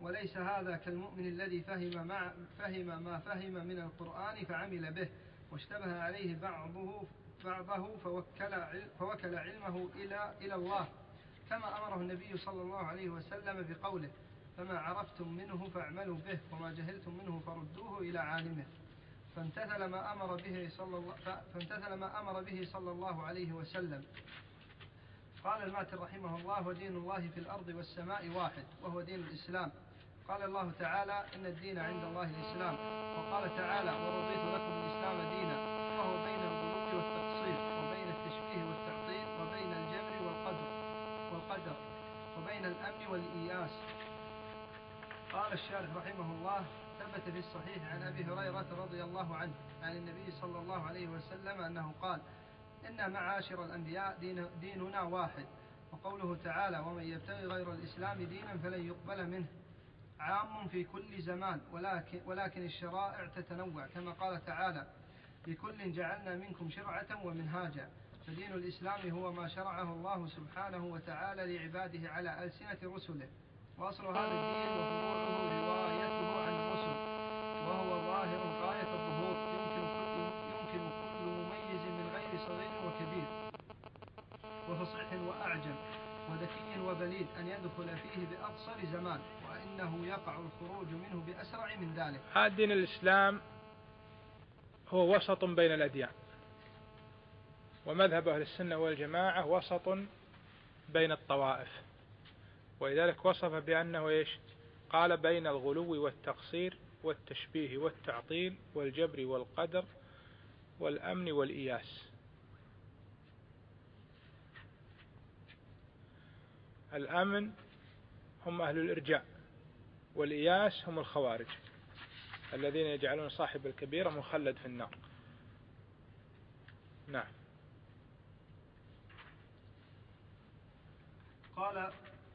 وليس هذا كالمؤمن الذي فهم, مع فهم ما فهم من القرآن فعمل به واشتبه عليه بعضه بعضه فوكل, فوكل علمه إلى, إلى الله، كما أمره النبي صلى الله عليه وسلم بقوله: فما عرفتم منه فاعملوا به وما جهلتم منه فردوه إلى عالمه. فامتثل ما أمر به صلى الله, فامتثل ما أمر به صلى الله عليه وسلم. قال الماتر رحمه الله: ودين الله في الأرض والسماء واحد وهو دين الإسلام. قال الله تعالى: إن الدين عند الله الإسلام. وقال تعالى: ورضيت لكم الإسلام دينا، وهو بين الغلو والتقصير وبين التشبيه والتعطيل وبين الجبر والقدر والقدر وبين الأمن والإياس. قال الشارح رحمه الله: ثبت في الصحيح عن أبي هريرة رضي الله عنه عن النبي صلى الله عليه وسلم أنه قال: إن معاشر الأنبياء دين ديننا واحد. وقوله تعالى: ومن يبتغي غير الإسلام دينا فلن يقبل منه، عام في كل زمان، ولكن, ولكن الشرائع تتنوع، كما قال تعالى: لكل جعلنا منكم شرعة ومنهاجا. فدين الإسلام هو ما شرعه الله سبحانه وتعالى لعباده على ألسنة رسله، وأصل هذا الدين وفروعه روايته عن الرسل، وهو ظاهر غاية الظهور، يمكن كل, يمكن كل مميز من غير صغير وكبير وفصيح وأعجم وذكي وبليد أن يدخل فيه بأقصر زمان، وإنه يقع الخروج منه بأسرع من ذلك. هذا دين الإسلام هو وسط بين الأديان، ومذهب أهل السنة والجماعة وسط بين الطوائف، ولذلك وصف بأنه إيش؟ قال: بين الغلو والتقصير والتشبيه والتعطيل والجبر والقدر والأمن والإياس. الأمن هم أهل الإرجاء، والإياس هم الخوارج الذين يجعلون صاحب الكبيرة مخلد في النار. نعم. قال: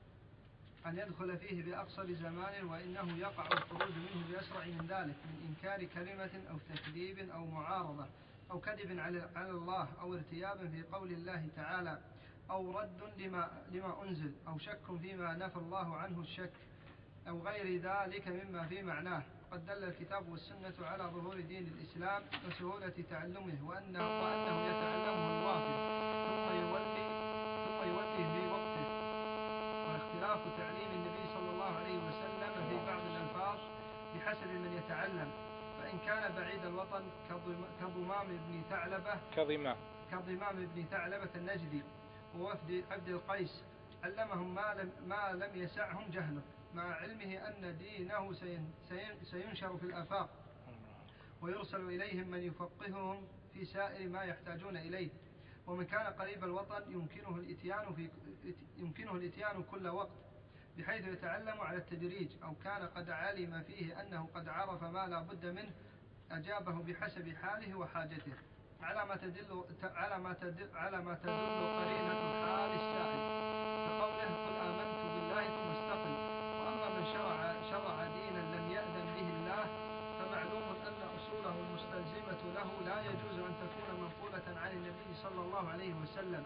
أن يدخل فيه بأقصر زمان، وإنه يقع الخروج منه بأسرع من ذلك، من إنكار كلمة أو تكذيب أو معارضة أو كذب على الله أو ارتياب في قول الله تعالى، أو رد لما, لما أنزل، أو شك فيما نفى الله عنه الشك، أو غير ذلك مما في معناه. قد دل الكتاب والسنة على ظهور دين الإسلام وسهولة تعلمه، وأنه, وأنه يتعلمه الوافد ثم يولي ثم يوليه في وقته. واختلاف تعليم النبي صلى الله عليه وسلم في بعض الألفاظ بحسب من يتعلم، فإن كان بعيد الوطن كضمام بن ثعلبة كضمام كضمام بن ثعلبة النجدي ووفد عبد القيس، علمهم ما لم, ما لم يسعهم جهله، مع علمه أن دينه سينشر في الآفاق ويرسل إليهم من يفقههم في سائر ما يحتاجون إليه. ومن كان قريب الوطن يمكنه الإتيان, في يمكنه الإتيان كل وقت، بحيث يتعلم على التدريج، أو كان قد علم فيه أنه قد عرف ما لا بد منه أجابه بحسب حاله وحاجته، على ما تدل على ما تدل على ما تدل قرينة الحال السائل، كقوله: قل آمنت بالله ثم استقم. وأما من شرع شرع دينا لم يأذن به الله، فمعلوم أن أصوله المستلزمة له لا يجوز أن تكون منقولة عن النبي صلى الله عليه وسلم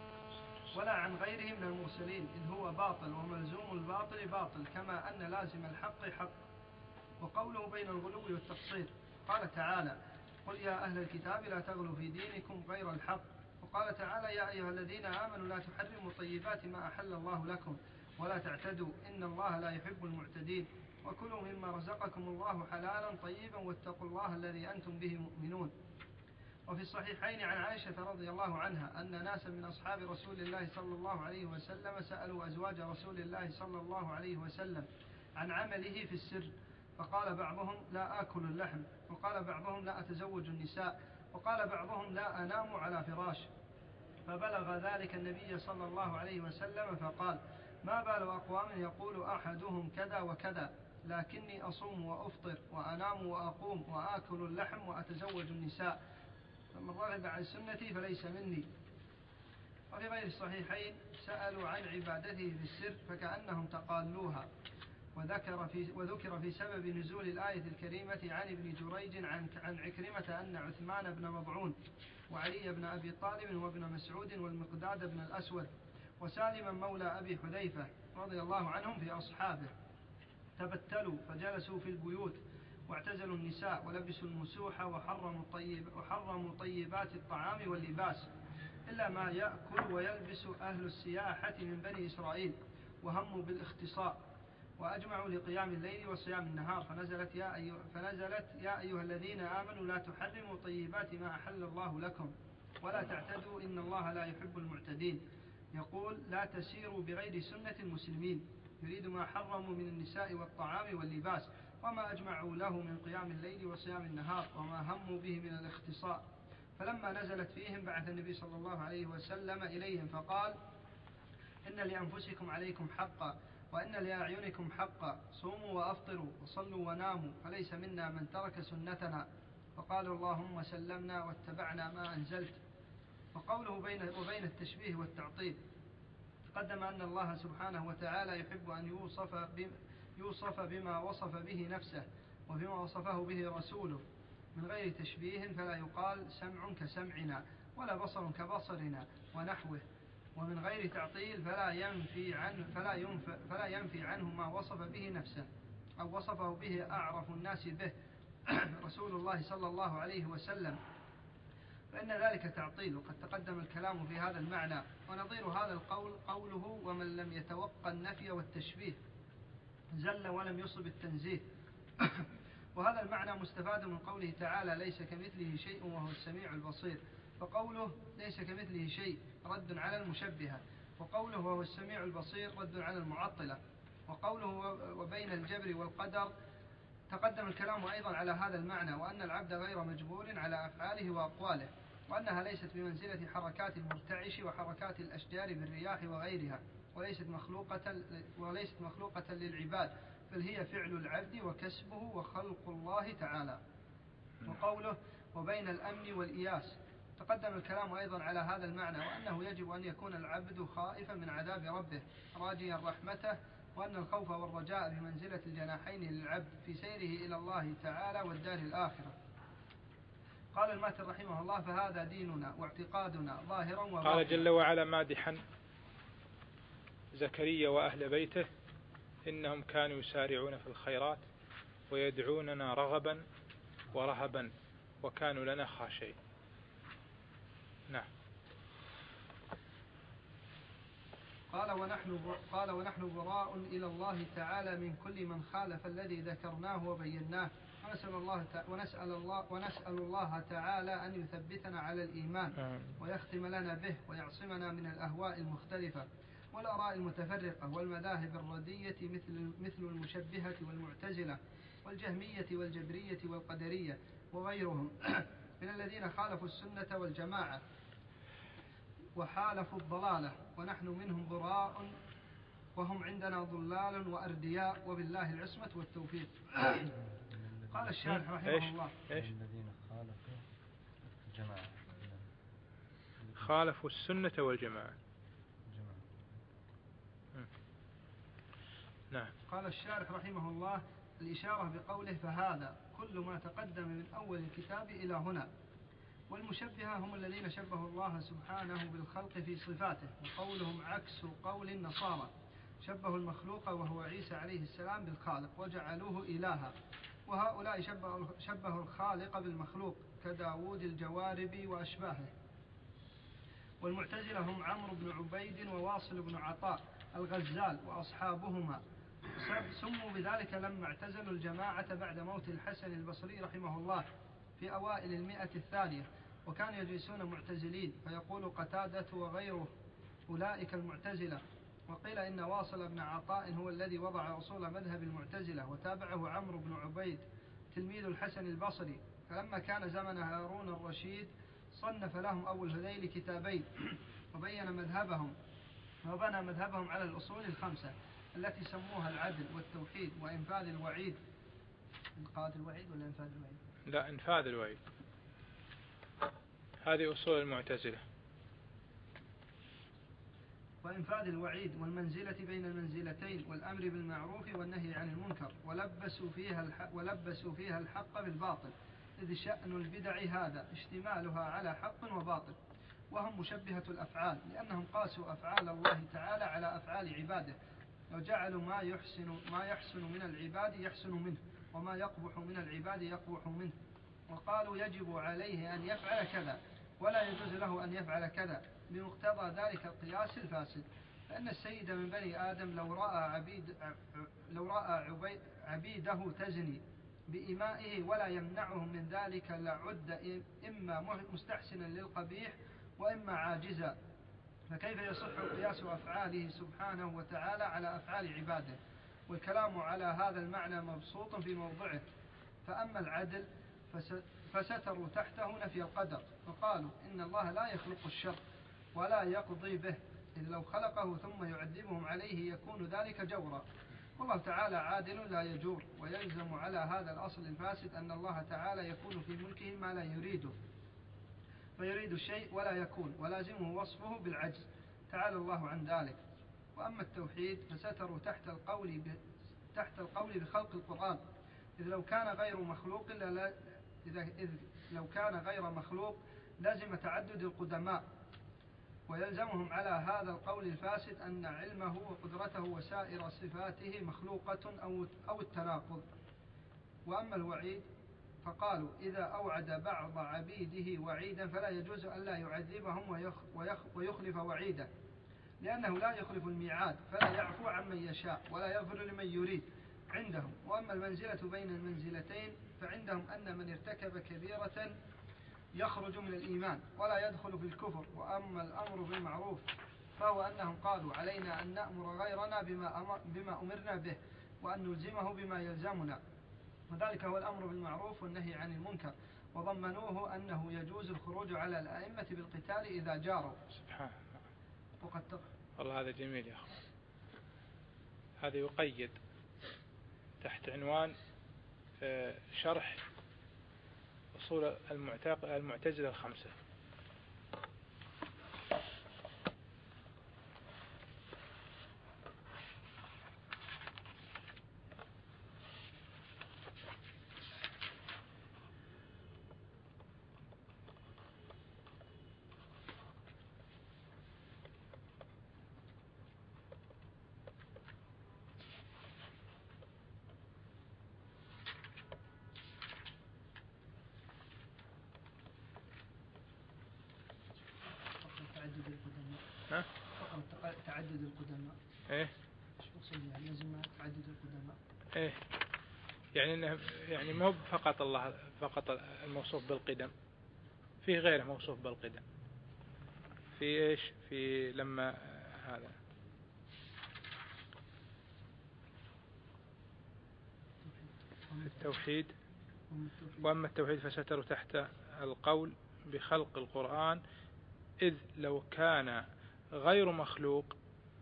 ولا عن غيره من المرسلين، إذ هو باطل، وملزوم الباطل باطل، كما أن لازم الحق حق. وقوله بين الغلو والتقصير، قال تعالى: قل يا أهل الكتاب لا تغلوا في دينكم غير الحق. وقال تعالى: يا أيها الذين آمنوا لا تحرموا طيبات ما أحل الله لكم ولا تعتدوا إن الله لا يحب المعتدين، وكلوا مما رزقكم الله حلالا طيبا واتقوا الله الذي أنتم به مؤمنون. وفي الصحيحين عن عائشة رضي الله عنها أن ناسا من أصحاب رسول الله صلى الله عليه وسلم سألوا أزواج رسول الله صلى الله عليه وسلم عن عمله في السر، فقال بعضهم: لا آكل اللحم، وقال بعضهم: لا أتزوج النساء، وقال بعضهم: لا أنام على فراش. فبلغ ذلك النبي صلى الله عليه وسلم فقال: ما بال أقوام يقول أحدهم كذا وكذا، لكني أصوم وأفطر وأنام وأقوم وآكل اللحم وأتزوج النساء، فمن رغب عن سنتي فليس مني. وفي غير الصحيحين سألوا عن عبادته في السر فكأنهم تقالوها. وذكر في, وذكر في سبب نزول الآية الكريمة عن ابن جريج عن, عن عكرمة أن عثمان بن مضعون وعلي بن أبي طالب وابن مسعود والمقداد بن الأسود وسالما مولى أبي حذيفة رضي الله عنهم في أصحابه تبتلوا فجلسوا في البيوت واعتزلوا النساء ولبسوا المسوح وحرموا, طيب وحرموا طيبات الطعام واللباس إلا ما يأكل ويلبس أهل السياحة من بني إسرائيل، وهموا بالاختصاء وأجمعوا لقيام الليل وصيام النهار، فنزلت يا, أيها فنزلت يا أيها الذين آمنوا لا تحرموا طيبات ما أحل الله لكم ولا تعتدوا إن الله لا يحب المعتدين. يقول لا تسيروا بغير سنة المسلمين، يريد ما حرموا من النساء والطعام واللباس وما أجمعوا له من قيام الليل وصيام النهار وما هموا به من الاختصاء. فلما نزلت فيهم بعث النبي صلى الله عليه وسلم إليهم فقال إن لأنفسكم عليكم حقا وإن لأعينكم حقا، صوموا وأفطروا وصلوا وناموا، فليس منا من ترك سنتنا. فقالوا اللهم سلمنا واتبعنا ما أنزلت. وقوله بين وبين التشبيه والتعطيل، تقدم أن الله سبحانه وتعالى يحب أن يوصف يوصف بما وصف به نفسه وبما وصفه به رسوله من غير تشبيه، فلا يقال سمع كسمعنا ولا بصر كبصرنا ونحوه، ومن غير تعطيل فلا ينفي عنه فلا ينفي فلا ينفي عنه ما وصف به نفسه أو وصفه به أعرف الناس به رسول الله صلى الله عليه وسلم، فإن ذلك تعطيل. وقد تقدم الكلام في هذا المعنى. ونظير هذا القول قوله ومن لم يتوقع النفي والتشبيه زل ولم يصب التنزيه. وهذا المعنى مستفاد من قوله تعالى ليس كمثله شيء وهو السميع البصير، فقوله ليس كمثله شيء رد على المشبهة، وقوله وهو السميع البصير رد على المعطلة. وقوله وبين الجبر والقدر تقدم الكلام أيضا على هذا المعنى، وأن العبد غير مجبور على أفعاله وأقواله، وأنها ليست بمنزلة حركات المرتعش وحركات الأشجار بالرياح وغيرها، وليست مخلوقة, وليست مخلوقة للعباد، بل هي فعل العبد وكسبه وخلق الله تعالى. وقوله وبين الأمن والإياس تقدم الكلام أيضا على هذا المعنى، وأنه يجب أن يكون العبد خائفا من عذاب ربه راجيا رحمته، وأن الخوف والرجاء بمنزلة الجناحين للعبد في سيره إلى الله تعالى والدار الآخرة. قال الماتر رحمه الله فهذا ديننا واعتقادنا ظاهرا وباطنا. قال جل وعلا مادحا زكريا وأهل بيته إنهم كانوا يسارعون في الخيرات ويدعوننا رغبا ورهبا وكانوا لنا خاشعين. نعم. قال ونحن قال ونحن براء إلى الله تعالى من كل من خالف الذي ذكرناه وبيناه، ونسأل الله ونسأل الله ونسأل الله تعالى أن يثبتنا على الإيمان ويختم لنا به ويعصمنا من الأهواء المختلفة والآراء المتفرقة والمذاهب الردية مثل مثل المشبهة والمعتزلة والجهمية والجبرية والقدرية وغيرهم من الذين خالفوا السنة والجماعة وحالفوا الضلالة، ونحن منهم براء وهم عندنا ضلال وأردياء، وبالله العصمة والتوفيق. قال الشارح رحمه إيش؟ الله إيش؟ الذين خالفوا الجماعة خالفوا السنة والجماعة. نعم. قال الشارح رحمه الله الإشارة بقوله فهذا كل ما تقدم من أول الكتاب إلى هنا. والمشبهة هم الذين شبهوا الله سبحانه بالخلق في صفاته، وقولهم عكس قول النصارى، شبهوا المخلوق وهو عيسى عليه السلام بالخالق وجعلوه إلها، وهؤلاء شبهوا الخالق بالمخلوق كداود الجواربي وأشباهه. والمعتزلة هم عمرو بن عبيد وواصل بن عطاء الغزال وأصحابهما، سموا بذلك لما اعتزلوا الجماعة بعد موت الحسن البصري رحمه الله في أوائل المئة الثانية، وكانوا يجلسون معتزلين، فيقول قتادة وغيره أولئك المعتزلة. وقيل إن واصل بن عطاء هو الذي وضع أصول مذهب المعتزلة، وتابعه عمرو بن عبيد تلميذ الحسن البصري، فلما كان زمن هارون الرشيد صنف لهم أبو الهذيل كتابين وبين مذهبهم وبنى مذهبهم على الأصول الخمسة التي سموها العدل والتوحيد وإنفاذ الوعيد. إنقاذ الوعيد ولا إنفاذ الوعيد؟ لا، إنفاذ الوعيد. هذه أصول المعتزلة. وإنفاذ الوعيد والمنزلة بين المنزلتين والأمر بالمعروف والنهي عن المنكر، ولبسوا فيها الحق, ولبسوا فيها الحق بالباطل، إذ شأن البدع هذا اشتمالها على حق وباطل. وهم مشبهة الأفعال، لأنهم قاسوا أفعال الله تعالى على أفعال عباده، لو جعلوا ما يحسن ما يحسن من العباد يحسن منه، وما يقبح من العباد يقبح منه، وقالوا يجب عليه أن يفعل كذا ولا يجوز له أن يفعل كذا، بمقتضى ذلك القياس الفاسد. فإن السيد من بني آدم لو رأى عبيد لو رأى عبيده تزني بإمائه ولا يمنعهم من ذلك لعد إما مستحسنا للقبيح وإما عاجزا، فكيف يصح قياس أفعاله سبحانه وتعالى على أفعال عباده؟ والكلام على هذا المعنى مبسوط في موضعه. فأما العدل فستروا تحته نفي القدر، وقالوا إن الله لا يخلق الشر ولا يقضي به، إذ لو خلقه ثم يعذبهم عليه يكون ذلك جورا، والله تعالى عادل لا يجور. ويلزم على هذا الأصل الفاسد أن الله تعالى يكون في ملكه ما لا يريده، فيريد الشيء ولا يكون، ولازمه وصفه بالعجز، تعالى الله عن ذلك. وأما التوحيد فستروا تحت القول ب... تحت القول بخلق القرآن، إذ لو كان غير مخلوق لا... إذا... إذ لو كان غير مخلوق لازم تعدد القدماء، ويلزمهم على هذا القول الفاسد أن علمه وقدرته وسائر صفاته مخلوقة أو, أو التناقض. وأما الوعيد فقالوا إذا أوعد بعض عبيده وعيدا فلا يجوز أن لا يعذبهم ويخ... ويخ... ويخلف وعيده، لأنه لا يخلف الميعاد، فلا يعفو عمن يشاء ولا يغفر لمن يريد عندهم. وأما المنزلة بين المنزلتين فعندهم أن من ارتكب كبيرة يخرج من الإيمان ولا يدخل في الكفر. وأما الأمر بالمعروف فهو أنهم قالوا علينا أن نأمر غيرنا بما, أمر بما أمرنا به وأن نلزمه بما يلزمنا، وذلك هو الأمر بالمعروف والنهي عن المنكر، وضمنوه أنه يجوز الخروج على الأئمة بالقتال إذا جاروا. سبحان الله. وقد تق... والله هذا جميل يا أخوان. هذا يقيد تحت عنوان شرح أصول المعتزلة الخمسة. ها؟ فقط تعدد القدماء. ايه ايش مقصود يعني لازم تعدد القدماء؟ ايه يعني انه يعني ما هو فقط الله فقط الموصوف بالقدم، في غيره موصوف بالقدم. في ايش؟ في لما هذا التوحيد. وأما التوحيد فستروا تحت القول بخلق القرآن، إذ لو كان غير مخلوق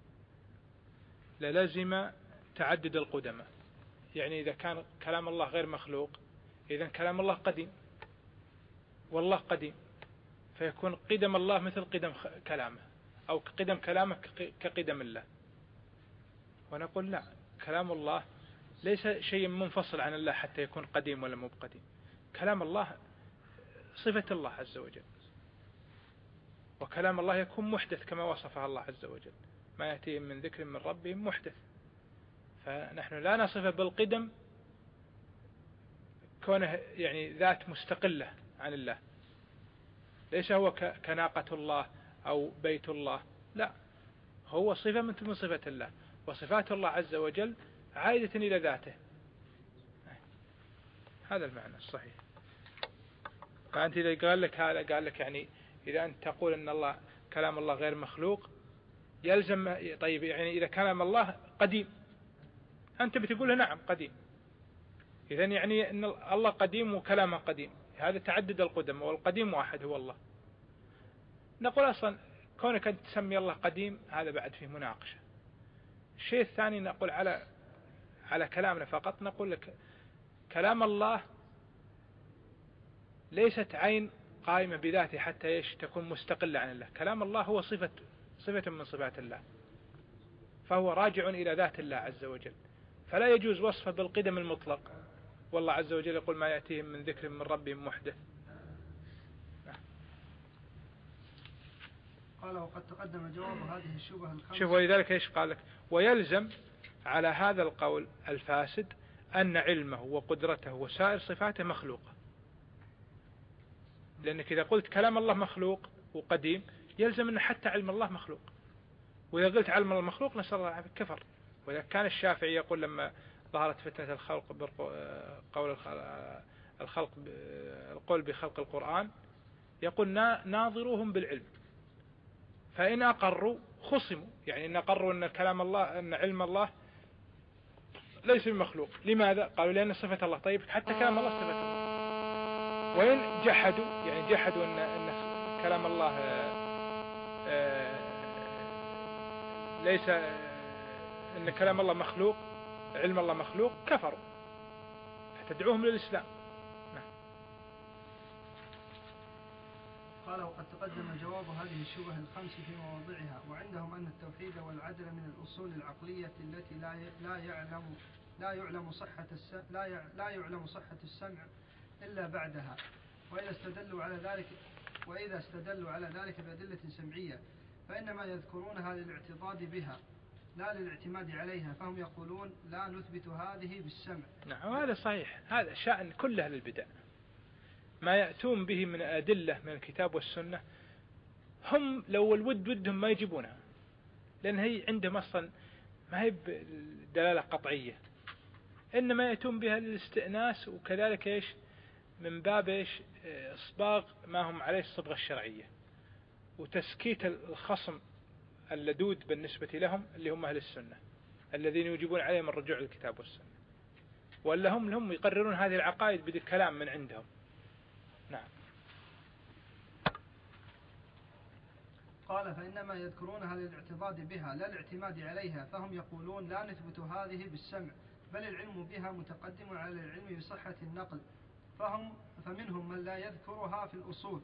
للزم تعدد القدماء. يعني إذا كان كلام الله غير مخلوق إذن كلام الله قديم والله قديم، فيكون قدم الله مثل قدم كلامه، أو قدم كلامه كقدم الله. ونقول لا، كلام الله ليس شيء منفصل عن الله حتى يكون قديم ولا مو بقديم. كلام الله صفة الله عز وجل، وكلام الله يكون محدث كما وصفه الله عز وجل، ما يأتيهم من ذكر من ربهم محدث. فنحن لا نصفه بالقدم كونه يعني ذات مستقلة عن الله، ليس هو كناقة الله أو بيت الله، لا، هو صفة من صفة الله، وصفات الله عز وجل عائدة إلى ذاته. هذا المعنى الصحيح. فأنت إذا قال لك هذا قال لك يعني إذا أنت تقول أن الله كلام الله غير مخلوق يلزم، طيب يعني إذا كلام الله قديم أنت بتقول نعم قديم، إذن يعني أن الله قديم وكلامه قديم، هذا تعدد القدم والقديم واحد هو الله. نقول أصلا كونك أنت تسمي الله قديم هذا بعد فيه مناقشة. الشيء الثاني نقول على على كلامنا فقط، نقول لك كلام الله ليست عين قائمة بذاته حتى ايش تكون مستقلة عن الله. كلام الله هو صفة صفة من صفات الله، فهو راجع إلى ذات الله عز وجل، فلا يجوز وصفه بالقدم المطلق. والله عز وجل يقول ما يأتيهم من ذكر من ربهم محدث. قال وقد تقدم جواب هذه الشبهة الخمس. شوف ولذلك ايش قال لك؟ ويلزم على هذا القول الفاسد أن علمه وقدرته وسائر صفاته مخلوقة، لأنك إذا قلت كلام الله مخلوق وقديم يلزم أن حتى علم الله مخلوق، وإذا قلت علم الله مخلوق نسأل الله العافية كفر. وإذا كان الشافعي يقول لما ظهرت فتنة الخلق قول الخلق القول بخلق القرآن يقول ناظروهم بالعلم، فإن أقروا خصموا، يعني إن أقروا أن كلام الله أن علم الله ليس بمخلوق. لماذا؟ قالوا لأن صفة الله طيب حتى كلام الله صفة الله. وإن جحدوا يعني جحدوا أن أن كلام الله ليس أن كلام الله مخلوق علم الله مخلوق كفروا، فتدعوهم للإسلام. قال وقد تقدم جواب هذه الشبه الخمس في مواضعها. وعندهم أن التوحيد والعدل من الأصول العقلية التي لا لا يعلم لا يعلم صحة لا لا يعلم صحة السمع إلا بعدها. وإذا استدلوا على ذلك وإذا استدلوا على ذلك بأدلة سمعية فإنما يذكرونها للاعتضاد بها لا للاعتماد عليها، فهم يقولون لا نثبت هذه بالسمع. نعم هذا صحيح، هذا شأن كل أهل البدع، ما يأتون به من أدلة من الكتاب والسنة هم لو الود ودهم ما يجيبونها، لأن هي عندهم أصلا ما هي دلالة قطعية، إنما يأتون بها للاستئناس، وكذلك إيش من باب إيش إصباغ ما هم عليه الصبغة الشرعية وتسكيت الخصم اللدود بالنسبة لهم اللي هم أهل السنة الذين يجيبون عليهم الرجوع للكتاب والسنة، ولا هم هم يقررون هذه العقائد بالكلام من عندهم. نعم. قال فإنما يذكرونها للاعتضاد بها لا الاعتماد عليها، فهم يقولون لا نثبت هذه بالسمع بل العلم بها متقدم على العلم بصحة النقل، فهم فمنهم من لا يذكرها في الأصول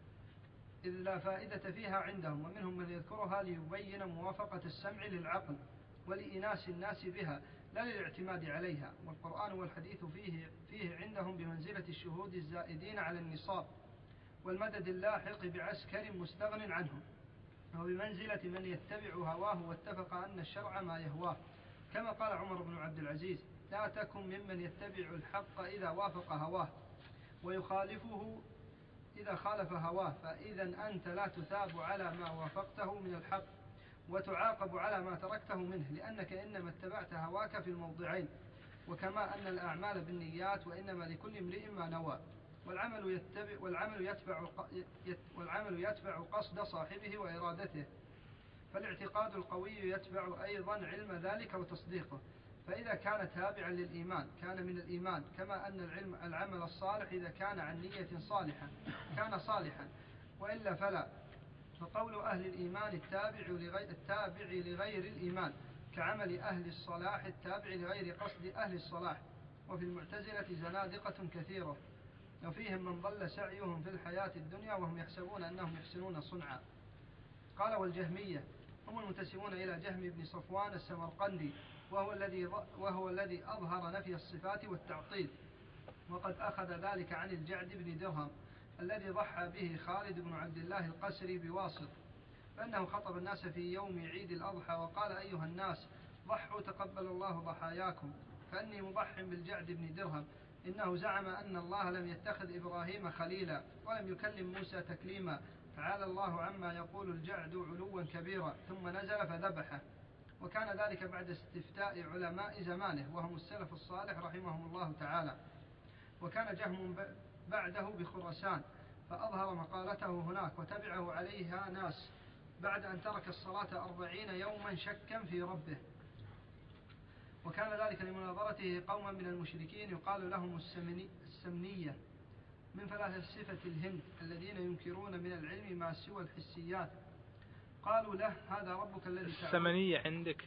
إذ لا فائدة فيها عندهم، ومنهم من يذكرها ليبين موافقة السمع للعقل ولإناس الناس بها لا للاعتماد عليها. والقرآن والحديث فيه, فيه عندهم بمنزلة الشهود الزائدين على النصاب والمدد اللاحق بعسكر مستغن عنهم، وبمنزلة من يتبع هواه واتفق أن الشرع ما يهواه، كما قال عمر بن عبد العزيز لا تكن ممن يتبع الحق إذا وافق هواه ويخالفه إذا خالف هواه، فإذا أنت لا تثاب على ما وافقته من الحق وتعاقب على ما تركته منه، لأنك إنما اتبعت هواك في الموضعين. وكما أن الأعمال بالنيات وإنما لكل امرئ ما نوى، والعمل يتبع والعمل يتبع والعمل يتبع قصد صاحبه وإرادته، فالاعتقاد القوي يتبع أيضا علم ذلك وتصديقه، فإذا كان تابعا للإيمان كان من الإيمان، كما أن العلم العمل الصالح إذا كان عن نية صالحة كان صالحا، وإلا فلا. فقول أهل الإيمان التابع لغير, التابع لغير الإيمان كعمل أهل الصلاح التابع لغير قصد أهل الصلاح. وفي المعتزلة زنادقة كثيرة، وفيهم من ضل سعيهم في الحياة الدنيا وهم يحسبون أنهم يحسنون صنعا. قال والجهمية هم المنتسبون إلى جهم بن صفوان السمرقندي، وهو الذي وهو الذي أظهر نفي الصفات والتعطيل، وقد أخذ ذلك عن الجعد بن درهم الذي ضحى به خالد بن عبد الله القسري بواسط، فإنه خطب الناس في يوم عيد الأضحى وقال أيها الناس ضحوا تقبل الله ضحاياكم، فأني مضح بالجعد بن درهم إنه زعم أن الله لم يتخذ إبراهيم خليلا ولم يكلم موسى تكليما، تعالى الله عما يقول الجعد علوا كبيرا، ثم نزل فذبحه. وكان ذلك بعد استفتاء علماء زمانه وهم السلف الصالح رحمهم الله تعالى. وكان جهم بعده بخراسان فأظهر مقالته هناك وتبعه عليها ناس بعد أن ترك الصلاة أربعين يوما شكا في ربه. وكان ذلك لمناظرته قوما من المشركين يقال لهم السمنية من فلاسفة الهند الذين ينكرون من العلم ما سوى الحسيات. قالوا له هذا ربك الذي تعبد. السمنية عندك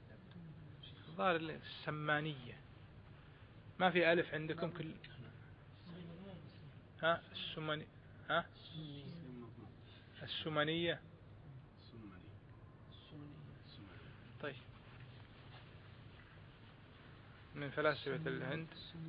ظاهر السمانية ما في ألف عندكم كل ها السمني ها السمنية طيب من فلاسفة الهند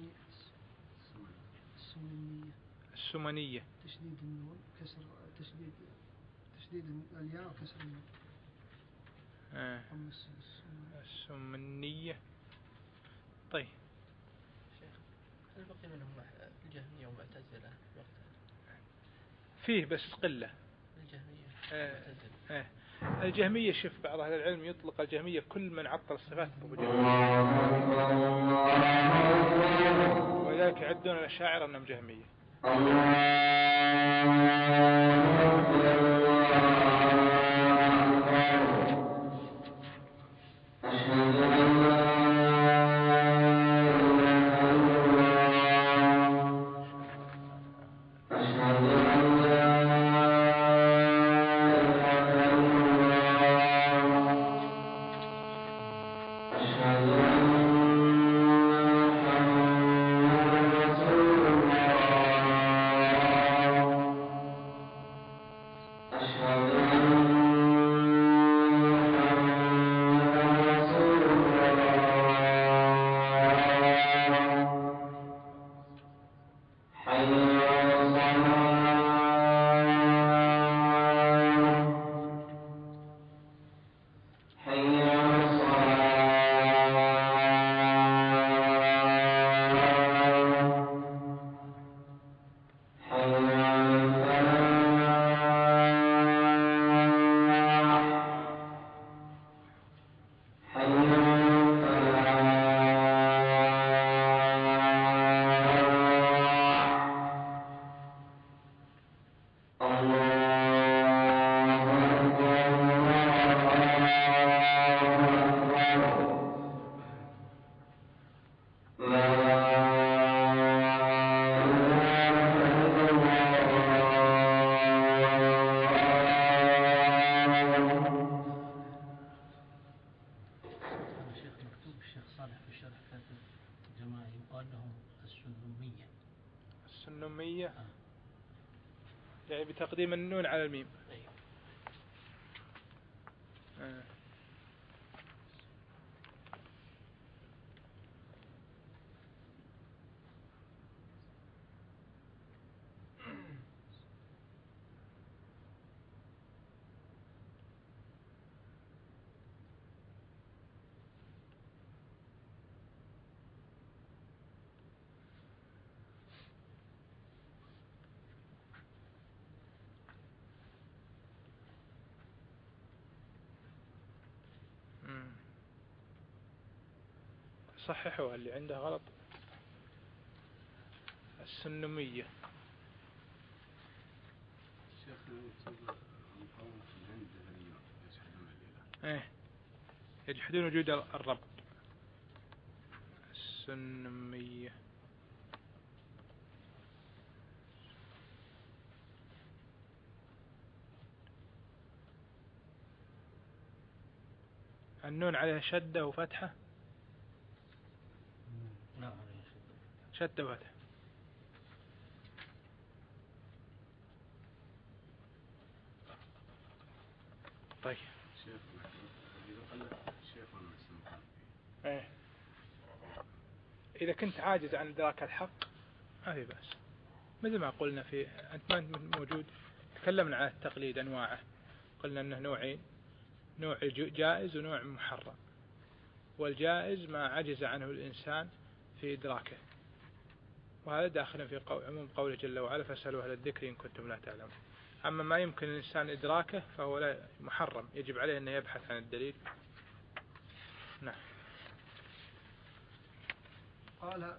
السمنية تشديد النون كسر تشديد تشديد الياء وكسر النون آه. أم الس- الس- السمنية. طيب شيخ هل بقي منهم الجهمية ومعتزلة وقتها؟ فيه بس قلة. الجهمية آه. معتزلة. آه. الجهمية، شوف بعض أهل العلم يطلق الجهمية كل من عطل الصفات فهو جهمي، ولذلك يعدون الأشاعرة أنهم جهمية. السنمية يعني بتقديم النون على الميم. آه. صححوا اللي عنده غلط. السنمية. الشيخ يقول القوم في الهند يجحدون الإله. ايه يجحدون وجود الرب. السنمية. النون عليها شدة وفتحة. نعم شدة وفتحة. طيب شيخ إذا قال الشيخ وأنا أسمع ايه إذا كنت عاجز عن إدراك الحق ما في بأس، مثل ما قلنا في أنت ما أنت موجود تكلمنا عن التقليد أنواعه، قلنا أنه نوعين، نوع جائز ونوع محرم. والجائز ما عجز عنه الإنسان في إدراكه، وهذا داخل في قول عموم قوله جل وعلا فاسألوا أهل الذكر إن كنتم لا تعلمون. أما ما يمكن الإنسان إدراكه فهو لا محرم، يجب عليه أن يبحث عن الدليل. نعم. قال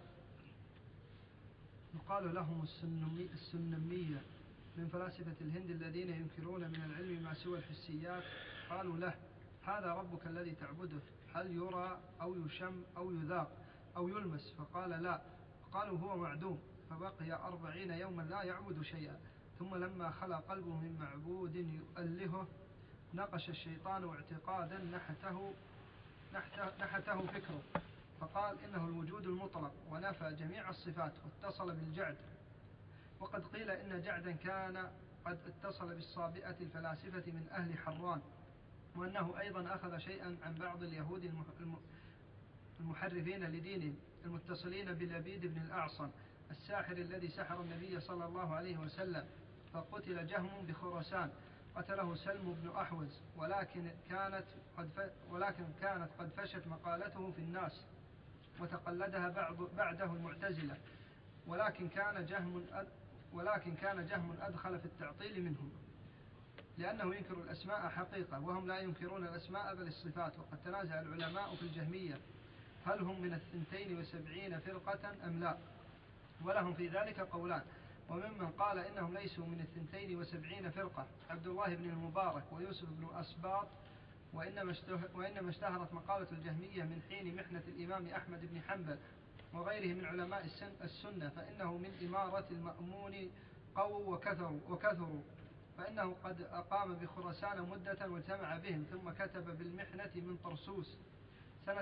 يقال لهم السنمي السنمية من فلاسفة الهند الذين ينكرون من العلم ما سوى الحسيات. قالوا له هذا ربك الذي تعبده هل يرى أو يشم أو يذاق أو يلمس؟ فقال لا. قالوا هو معدوم. فبقي أربعين يوما لا يعبد شيئا، ثم لما خلا قلبه من معبود يؤلهه نقش الشيطان اعتقادا نحته, نحته, نحته فكره، فقال إنه الوجود المطلق ونفى جميع الصفات واتصل بالجعد. وقد قيل إن جعدا كان قد اتصل بالصابئة الفلاسفة من أهل حران، وأنه أيضا أخذ شيئا عن بعض اليهود المحرفين لدينهم المتصلين بلبيد بن الأعصم الساحر الذي سحر النبي صلى الله عليه وسلم، فقتل جهم بخراسان. قتله سلم بن أحوز، ولكن كانت قد ف... ولكن كانت قد فشت مقالته في الناس وتقلدها بعض بعده المعتزلة، ولكن كان جهم أد... ولكن كان جهم أدخل في التعطيل منهم، لأنه ينكر الأسماء حقيقة وهم لا ينكرون الأسماء بل الصفات. وقد تنازع العلماء في الجهمية هل هم من الثنتين وسبعين فرقة أم لا، ولهم في ذلك قولان. وممن قال إنهم ليسوا من الثنتين وسبعين فرقة عبد الله بن المبارك ويوسف بن أسباط، وإنما, وإنما اشتهرت مقالة الجهمية من حين محنة الإمام أحمد بن حنبل وغيره من علماء السنة، فإنه من إمارة المأمون قووا وكثروا, وكثروا فإنه قد أقام بخراسان مدة واجتمع بهم، ثم كتب بالمحنة من طرسوس سنة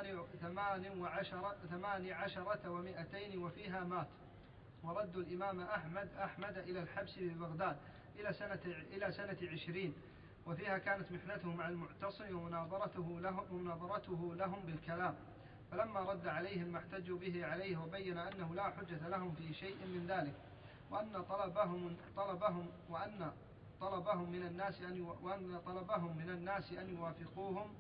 ثمان وعشر ثمان عشرة ومئتين وفيها مات، وردوا الإمام أحمد أحمد إلى الحبس ببغداد إلى سنة إلى سنة عشرين، وفيها كانت محنته مع المعتصم ومناظرته لهم, ومناظرته لهم بالكلام، فلما رد عليهم ما احتجوا به عليه وبين أنه لا حجة لهم في شيء من ذلك، وأن طلبهم طلبهم وأن طلبهم من الناس أن وأن طلبهم من الناس أن يوافقوهم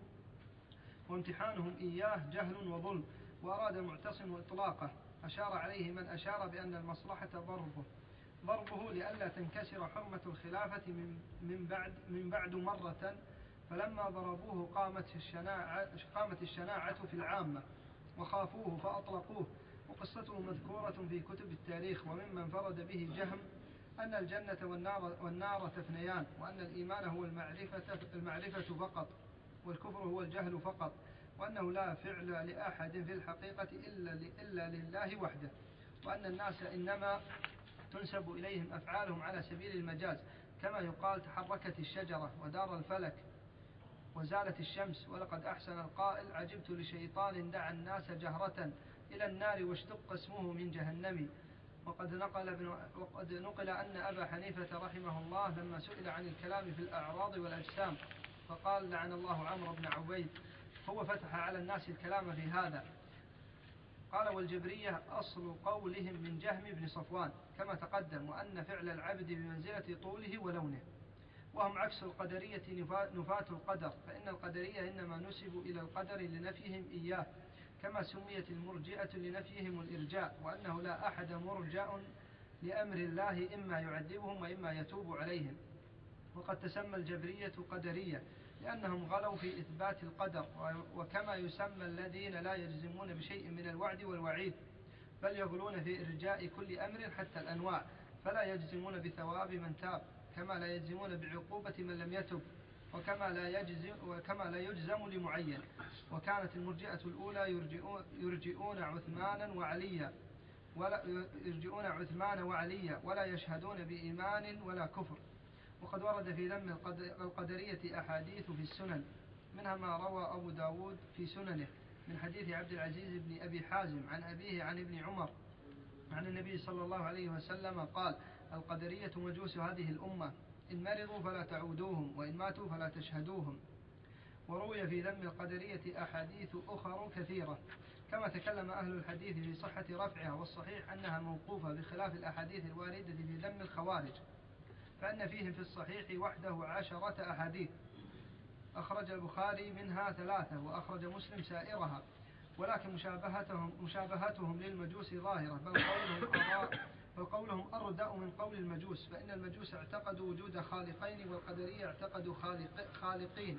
وامتحانهم إياه جهل وظلم، وأراد المعتصم إطلاقه، أشار عليه من أشار بأن المصلحة ضربه ضربه لئلا تنكسر حرمة الخلافة من من بعد من بعد مرة، فلما ضربوه قامت الشناعة قامت الشناعة في العامة وخافوه فأطلقوه. وقصته مذكورة في كتب التاريخ. وممن فرد به جهم أن الجنة والنار, والنار تفنيان، وأن الإيمان هو المعرفة, المعرفة فقط، والكفر هو الجهل فقط، وأنه لا فعل لأحد في الحقيقة إلا, إلا لله وحده، وأن الناس إنما تنسب إليهم أفعالهم على سبيل المجاز، كما يقال تحركت الشجرة ودار الفلك وزالت الشمس. ولقد أحسن القائل عجبت لشيطان دعا الناس جهرة إلى النار واشتق اسمه من جهنم. وقد نقل, ابن وقد نقل أن أبا حنيفة رحمه الله لما سئل عن الكلام في الأعراض والأجسام فقال لعن الله عمرو بن عبيد، هو فتح على الناس الكلام في هذا. قال والجبرية أصل قولهم من جهم بن صفوان كما تقدم، وأن فعل العبد بمنزلة طوله ولونه، وهم عكس القدرية نفاة القدر، فإن القدرية إنما نسبوا إلى القدر لنفيهم إياه، كما سميت المرجئة لنفيهم الإرجاء، وأنه لا أحد مرجأ لأمر الله إما يعذبهم وإما يتوب عليهم. وقد تسمى الجبرية قدرية لأنهم غلوا في إثبات القدر، وكما يسمى الذين لا يجزمون بشيء من الوعد والوعيد، بل يغلون في إرجاء كل أمر حتى الأنواع، فلا يجزمون بثواب من تاب، كما لا يجزمون بعقوبة من لم يتب، وكما لا يجزم, وكما لا يجزم لمعين. وكانت المرجئة الأولى يرجئون, يرجئون عثمانا وعليا ولا يرجئون عثمان وعليا ولا يشهدون بإيمان ولا كفر. وقد ورد في ذم القدرية أحاديث في السنن، منها ما روى أبو داود في سننه من حديث عبد العزيز بن أبي حازم عن أبيه عن ابن عمر عن النبي صلى الله عليه وسلم قال القدرية مجوس هذه الأمة، إن مرضوا فلا تعودوهم، وإن ماتوا فلا تشهدوهم. وروي في ذم القدرية أحاديث أخرى كثيرة، كما تكلم أهل الحديث في صحة رفعها، والصحيح أنها موقوفة بخلاف الأحاديث الواردة في ذم الخوارج، فإن فيهم في الصحيح وحده عشرة أحاديث، أخرج البخاري منها ثلاثة وأخرج مسلم سائرها، ولكن مشابهتهم, مشابهتهم للمجوس ظاهرة، بل قولهم, بل قولهم أردأ من قول المجوس، فإن المجوس اعتقدوا وجود خالقين والقدرية اعتقدوا خالق خالقين.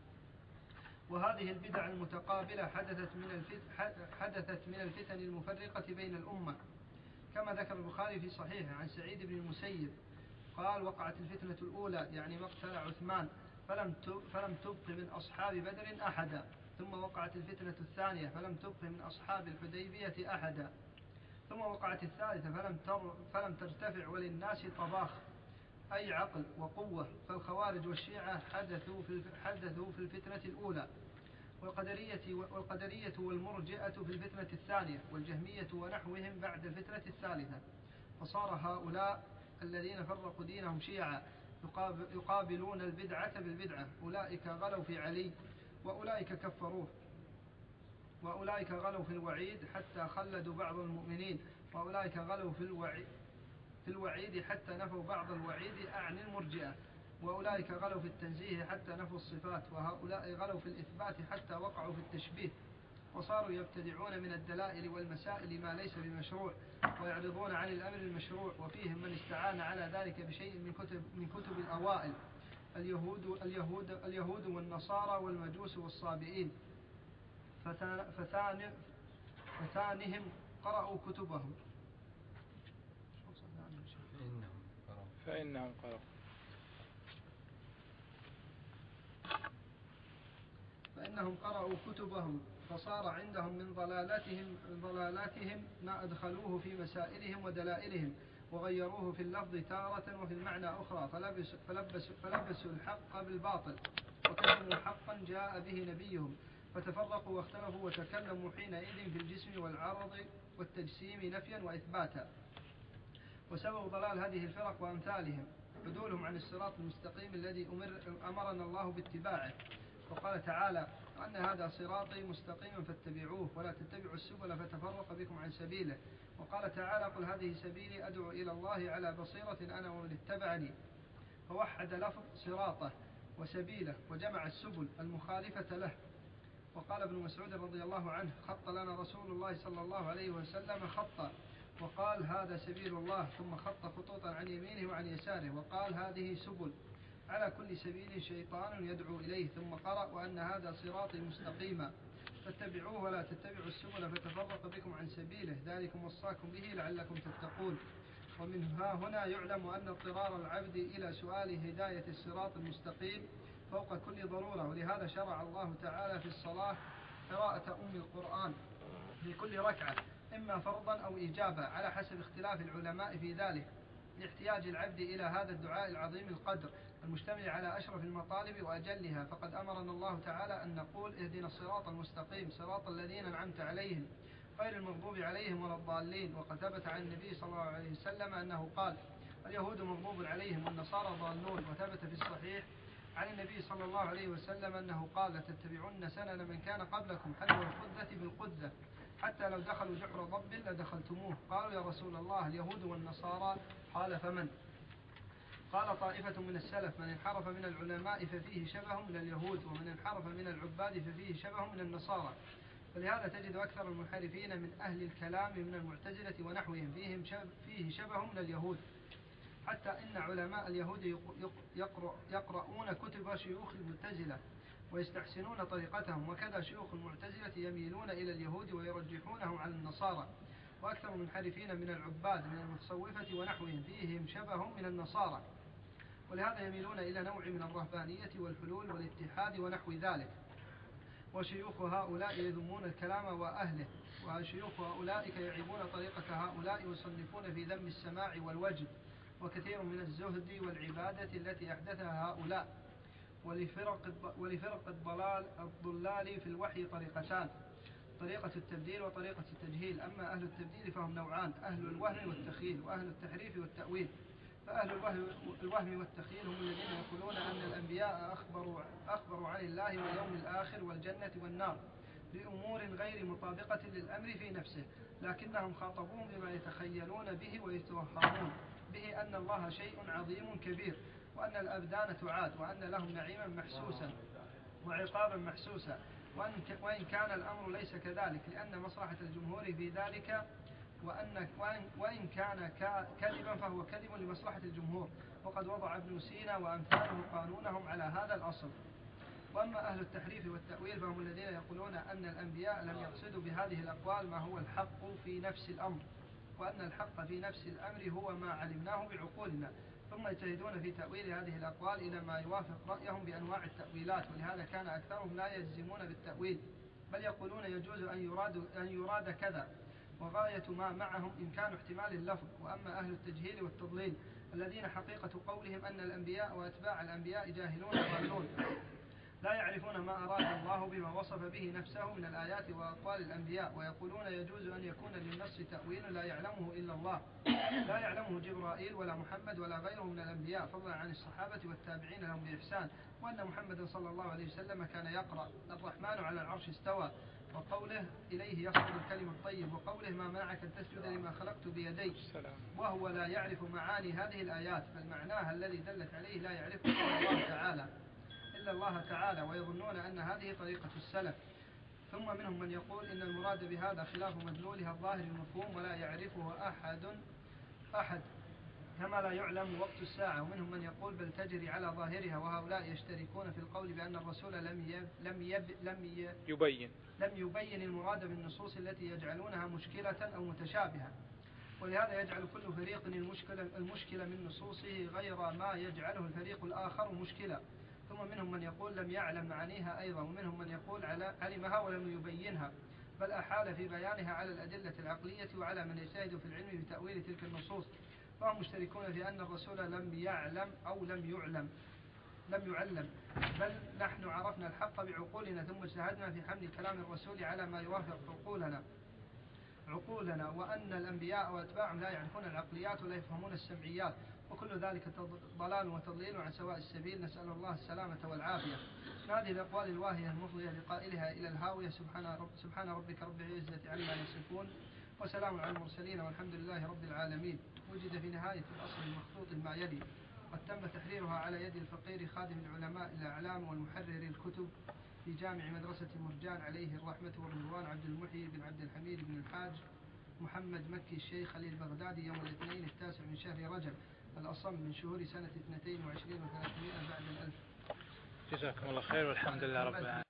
وهذه البدع المتقابلة حدثت من, الفتن حدثت من الفتن المفرقة بين الأمة، كما ذكر البخاري في صحيحه عن سعيد بن المسيب قال وقعت الفتنة الأولى يعني مقتل عثمان فلم فلم تبق من أصحاب بدر أحدا، ثم وقعت الفتنة الثانية فلم تبق من أصحاب الحديبية أحدا، ثم وقعت الثالثة فلم تر فلم ترتفع وللناس طباخ أي عقل وقوة، فالخوارج والشيعة حدثوا في حدثوا في الفتنة الأولى، والقدرية والقدرية والمرجئة في الفتنة الثانية، والجهمية ونحوهم بعد الفتنة الثالثة. فصار هؤلاء الذين فرقوا دينهم شيعا يقابلون البدعة بالبدعة، أولئك غلوا في علي وأولئك كفروه، وأولئك غلوا في الوعيد حتى خلدوا بعض المؤمنين، وأولئك غلوا في الوعيد في الوعيد حتى نفوا بعض الوعيد أعني المرجئة، وأولئك غلوا في التنزيه حتى نفوا الصفات، وهؤلاء غلوا في الإثبات حتى وقعوا في التشبيه، وصاروا يبتدعون من الدلائل والمسائل ما ليس بمشروع، ويعرضون عن الأمر المشروع. وفيهم من استعان على ذلك بشيء من كتب, من كتب الأوائل اليهود, اليهود, اليهود والنصارى والمجوس والصابئين، فتان فتانهم قرأوا كتبهم فإنهم قرأوا فإنهم قرأوا كتبهم فصار عندهم من ضلالتهم, ضلالاتهم ما أدخلوه في مسائلهم ودلائلهم، وغيروه في اللفظ تارة وفي المعنى أخرى، فلبس فلبس فلبسوا الحق بالباطل، وكتموا حقا جاء به نبيهم، فتفرقوا واختلفوا وتكلموا حينئذ في الجسم والعرض والتجسيم نفيا وإثباتا. وسبب ضلال هذه الفرق وأمثالهم عدولهم عن الصراط المستقيم الذي أمر أمرنا الله باتباعه، وقال تعالى: أن هذا صراطي مستقيما فاتبعوه ولا تتبعوا السبل فتفرق بكم عن سبيله. وقال تعالى: قل هذه سبيلي أدعو إلى الله على بصيرة أنا ومن اتبعني، فوحد لفظ صراطه وسبيله وجمع السبل المخالفة له. وقال ابن مسعود رضي الله عنه: خط لنا رسول الله صلى الله عليه وسلم خطا، وقال: هذا سبيل الله، ثم خط خطوطا عن يمينه وعن يساره وقال: هذه سبل، على كل سبيل شيطان يدعو إليه، ثم قرأ: وأن هذا صراطي مستقيما فاتبعوه ولا تتبعوا السبل فتفرق بكم عن سبيله، ذلكم وصاكم به لعلكم تتقون. ومن ها هنا يعلم أن اضطرار العبد إلى سؤال هداية الصراط المستقيم فوق كل ضرورة، ولهذا شرع الله تعالى في الصلاة قراءة أم القرآن في كل ركعة، إما فرضا أو إيجابا على حسب اختلاف العلماء في ذلك، لاحتياج العبد إلى هذا الدعاء العظيم القدر المشتمل على أشرف المطالب وأجلها. فقد أمرنا الله تعالى أن نقول: اهدنا الصراط المستقيم صراط الذين أنعمت عليهم غير المغضوب عليهم ولا الضالين. وقد ثبت عن النبي صلى الله عليه وسلم أنه قال: اليهود مغضوب عليهم والنصارى ضالون. وثبت في الصحيح عن النبي صلى الله عليه وسلم أنه قال: لتتبعن سنن من كان قبلكم حذو القذة بالقذة، حتى لو دخلوا جحر ضب لدخلتموه. قالوا: يا رسول الله اليهود والنصارى؟ قال: فمن؟ قال: طائفة من السلف، من انحرف من العلماء ففيه شبه من اليهود، ومن انحرف من العباد ففيه شبه من النصارى. فلهذا تجد أكثر المنحرفين من أهل الكلام من المعتزلة ونحوهم فيهم شب فيه شبه من اليهود، حتى إن علماء اليهود يقرأ يقرؤون كتب شيوخ المعتزلة ويستحسنون طريقتهم، وكذا شيوخ المعتزلة يميلون إلى اليهود ويرجحونهم على النصارى. وأكثر المنحرفين من العباد من المتصوفة ونحوهم فيهم شبه من النصارى، ولهذا يميلون إلى نوع من الرهبانية والحلول والاتحاد ونحو ذلك. وشيوخ هؤلاء يذمون الكلام وأهله، وشيوخ أولئك يعيبون طريقة هؤلاء ويصنفون في ذم السماع والوجد، وكثير من الزهد والعبادة التي أحدثها هؤلاء. ولفرق, ولفرق الضلال الضلال في الوحي طريقتان: طريقة التبديل وطريقة التجهيل. أما أهل التبديل فهم نوعان: أهل الوهم والتخيل، وأهل التحريف والتأويل. فأهل الوهم والتخيل هم الذين يقولون أن الأنبياء أخبروا, أخبروا عن الله واليوم الآخر والجنة والنار بأمور غير مطابقة للأمر في نفسه، لكنهم خاطبون بما يتخيلون به ويتوهمون به أن الله شيء عظيم كبير، وأن الأبدان تعاد، وأن لهم نعيما محسوسا وعقابا محسوسا، وإن كان الأمر ليس كذلك، لأن مصلحة الجمهور في ذلك، وأن وإن كان كذبا فهو كذب لمصلحة الجمهور. وقد وضع ابن سينا وأمثاله قانونهم على هذا الأصل. وأما أهل التحريف والتأويل فهم الذين يقولون أن الأنبياء لم يقصدوا بهذه الأقوال ما هو الحق في نفس الأمر، وأن الحق في نفس الأمر هو ما علمناه بعقولنا، ثم يجتهدون في تأويل هذه الأقوال إلى ما يوافق رأيهم بأنواع التأويلات. ولهذا كان أكثرهم لا يجزمون بالتأويل، بل يقولون يجوز أن يراد, أن يراد كذا، وغاية ما معهم إمكان احتمال اللفظ. وأما أهل التجهيل والتضليل الذين حقيقة قولهم أن الأنبياء وأتباع الأنبياء جاهلون ضالون، لا يعرفون ما أراد الله بما وصف به نفسه من الآيات وأقوال الأنبياء، ويقولون يجوز أن يكون للنص تأويل لا يعلمه إلا الله، لا يعلمه جبرائيل ولا محمد ولا غيره من الأنبياء، فضلا عن الصحابة والتابعين لهم بإحسان، وأن محمدا صلى الله عليه وسلم كان يقرأ: الرحمن على العرش استوى، وقوله إليه يصعد الكلم الطيب، وقوله ما منعك أن تسجد لما خلقت بيدي، السلام. وهو لا يعرف معاني هذه الآيات، بل معناها الذي دلت عليه لا يعرفه إلا الله تعالى إلا الله تعالى ويظنون أن هذه طريقة السلف. ثم منهم من يقول إن المراد بهذا خلاف مدلولها الظاهر المفهوم ولا يعرفه أحد أحد كما لا يعلم وقت الساعة. ومنهم من يقول بل تجري على ظاهرها، وهؤلاء يشتركون في القول بأن الرسول لم يب لم يب لم يبين لم يبين المراد بالنصوص التي يجعلونها مشكلة أو متشابهة، ولهذا يجعل كل فريق المشكلة المشكلة من نصوصه غير ما يجعله الفريق الآخر مشكلة. ثم منهم من يقول لم يعلم معانيها أيضا، ومنهم من يقول علمها ولم يبينها، بل أحال في بيانها على الأدلة العقلية وعلى من يجتهد في العلم بتأويل تلك النصوص. فهم مشتركون في أن الرسول لم يعلم أو لم يعلم لم يعلم بل نحن عرفنا الحق بعقولنا ثم اجتهدنا في حمل كلام الرسول على ما يوافق عقولنا عقولنا وأن الأنبياء وأتباعهم لا يعرفون العقليات ولا يفهمون السمعيات، وكل ذلك ضلال وتضليل عن سواء السبيل، نسأل الله السلامة والعافية. هذه الأقوال الواهية المفضية لقائلها إلى الهاوية. سبحان, رب سبحان ربك رب العزة عما يصفون وسلام على المرسلين والحمد لله رب العالمين. وجد في نهاية الأصل المخطوط ما يلي، قد تم تحريرها على يد الفقير خادم العلماء الأعلام والمحرر الكتب في جامع مدرسة مرجان عليه الرحمة والرضوان عبد المحيي بن عبد الحميد بن الحاج محمد مكي الشيخ خليل البغدادي يوم الاثنين التاسع من شهر رجب الأصم من شهور سنة اثنتين وعشرين وثلاثمائة بعد الألف. جزاكم الله خير والحمد لله رب العالمين.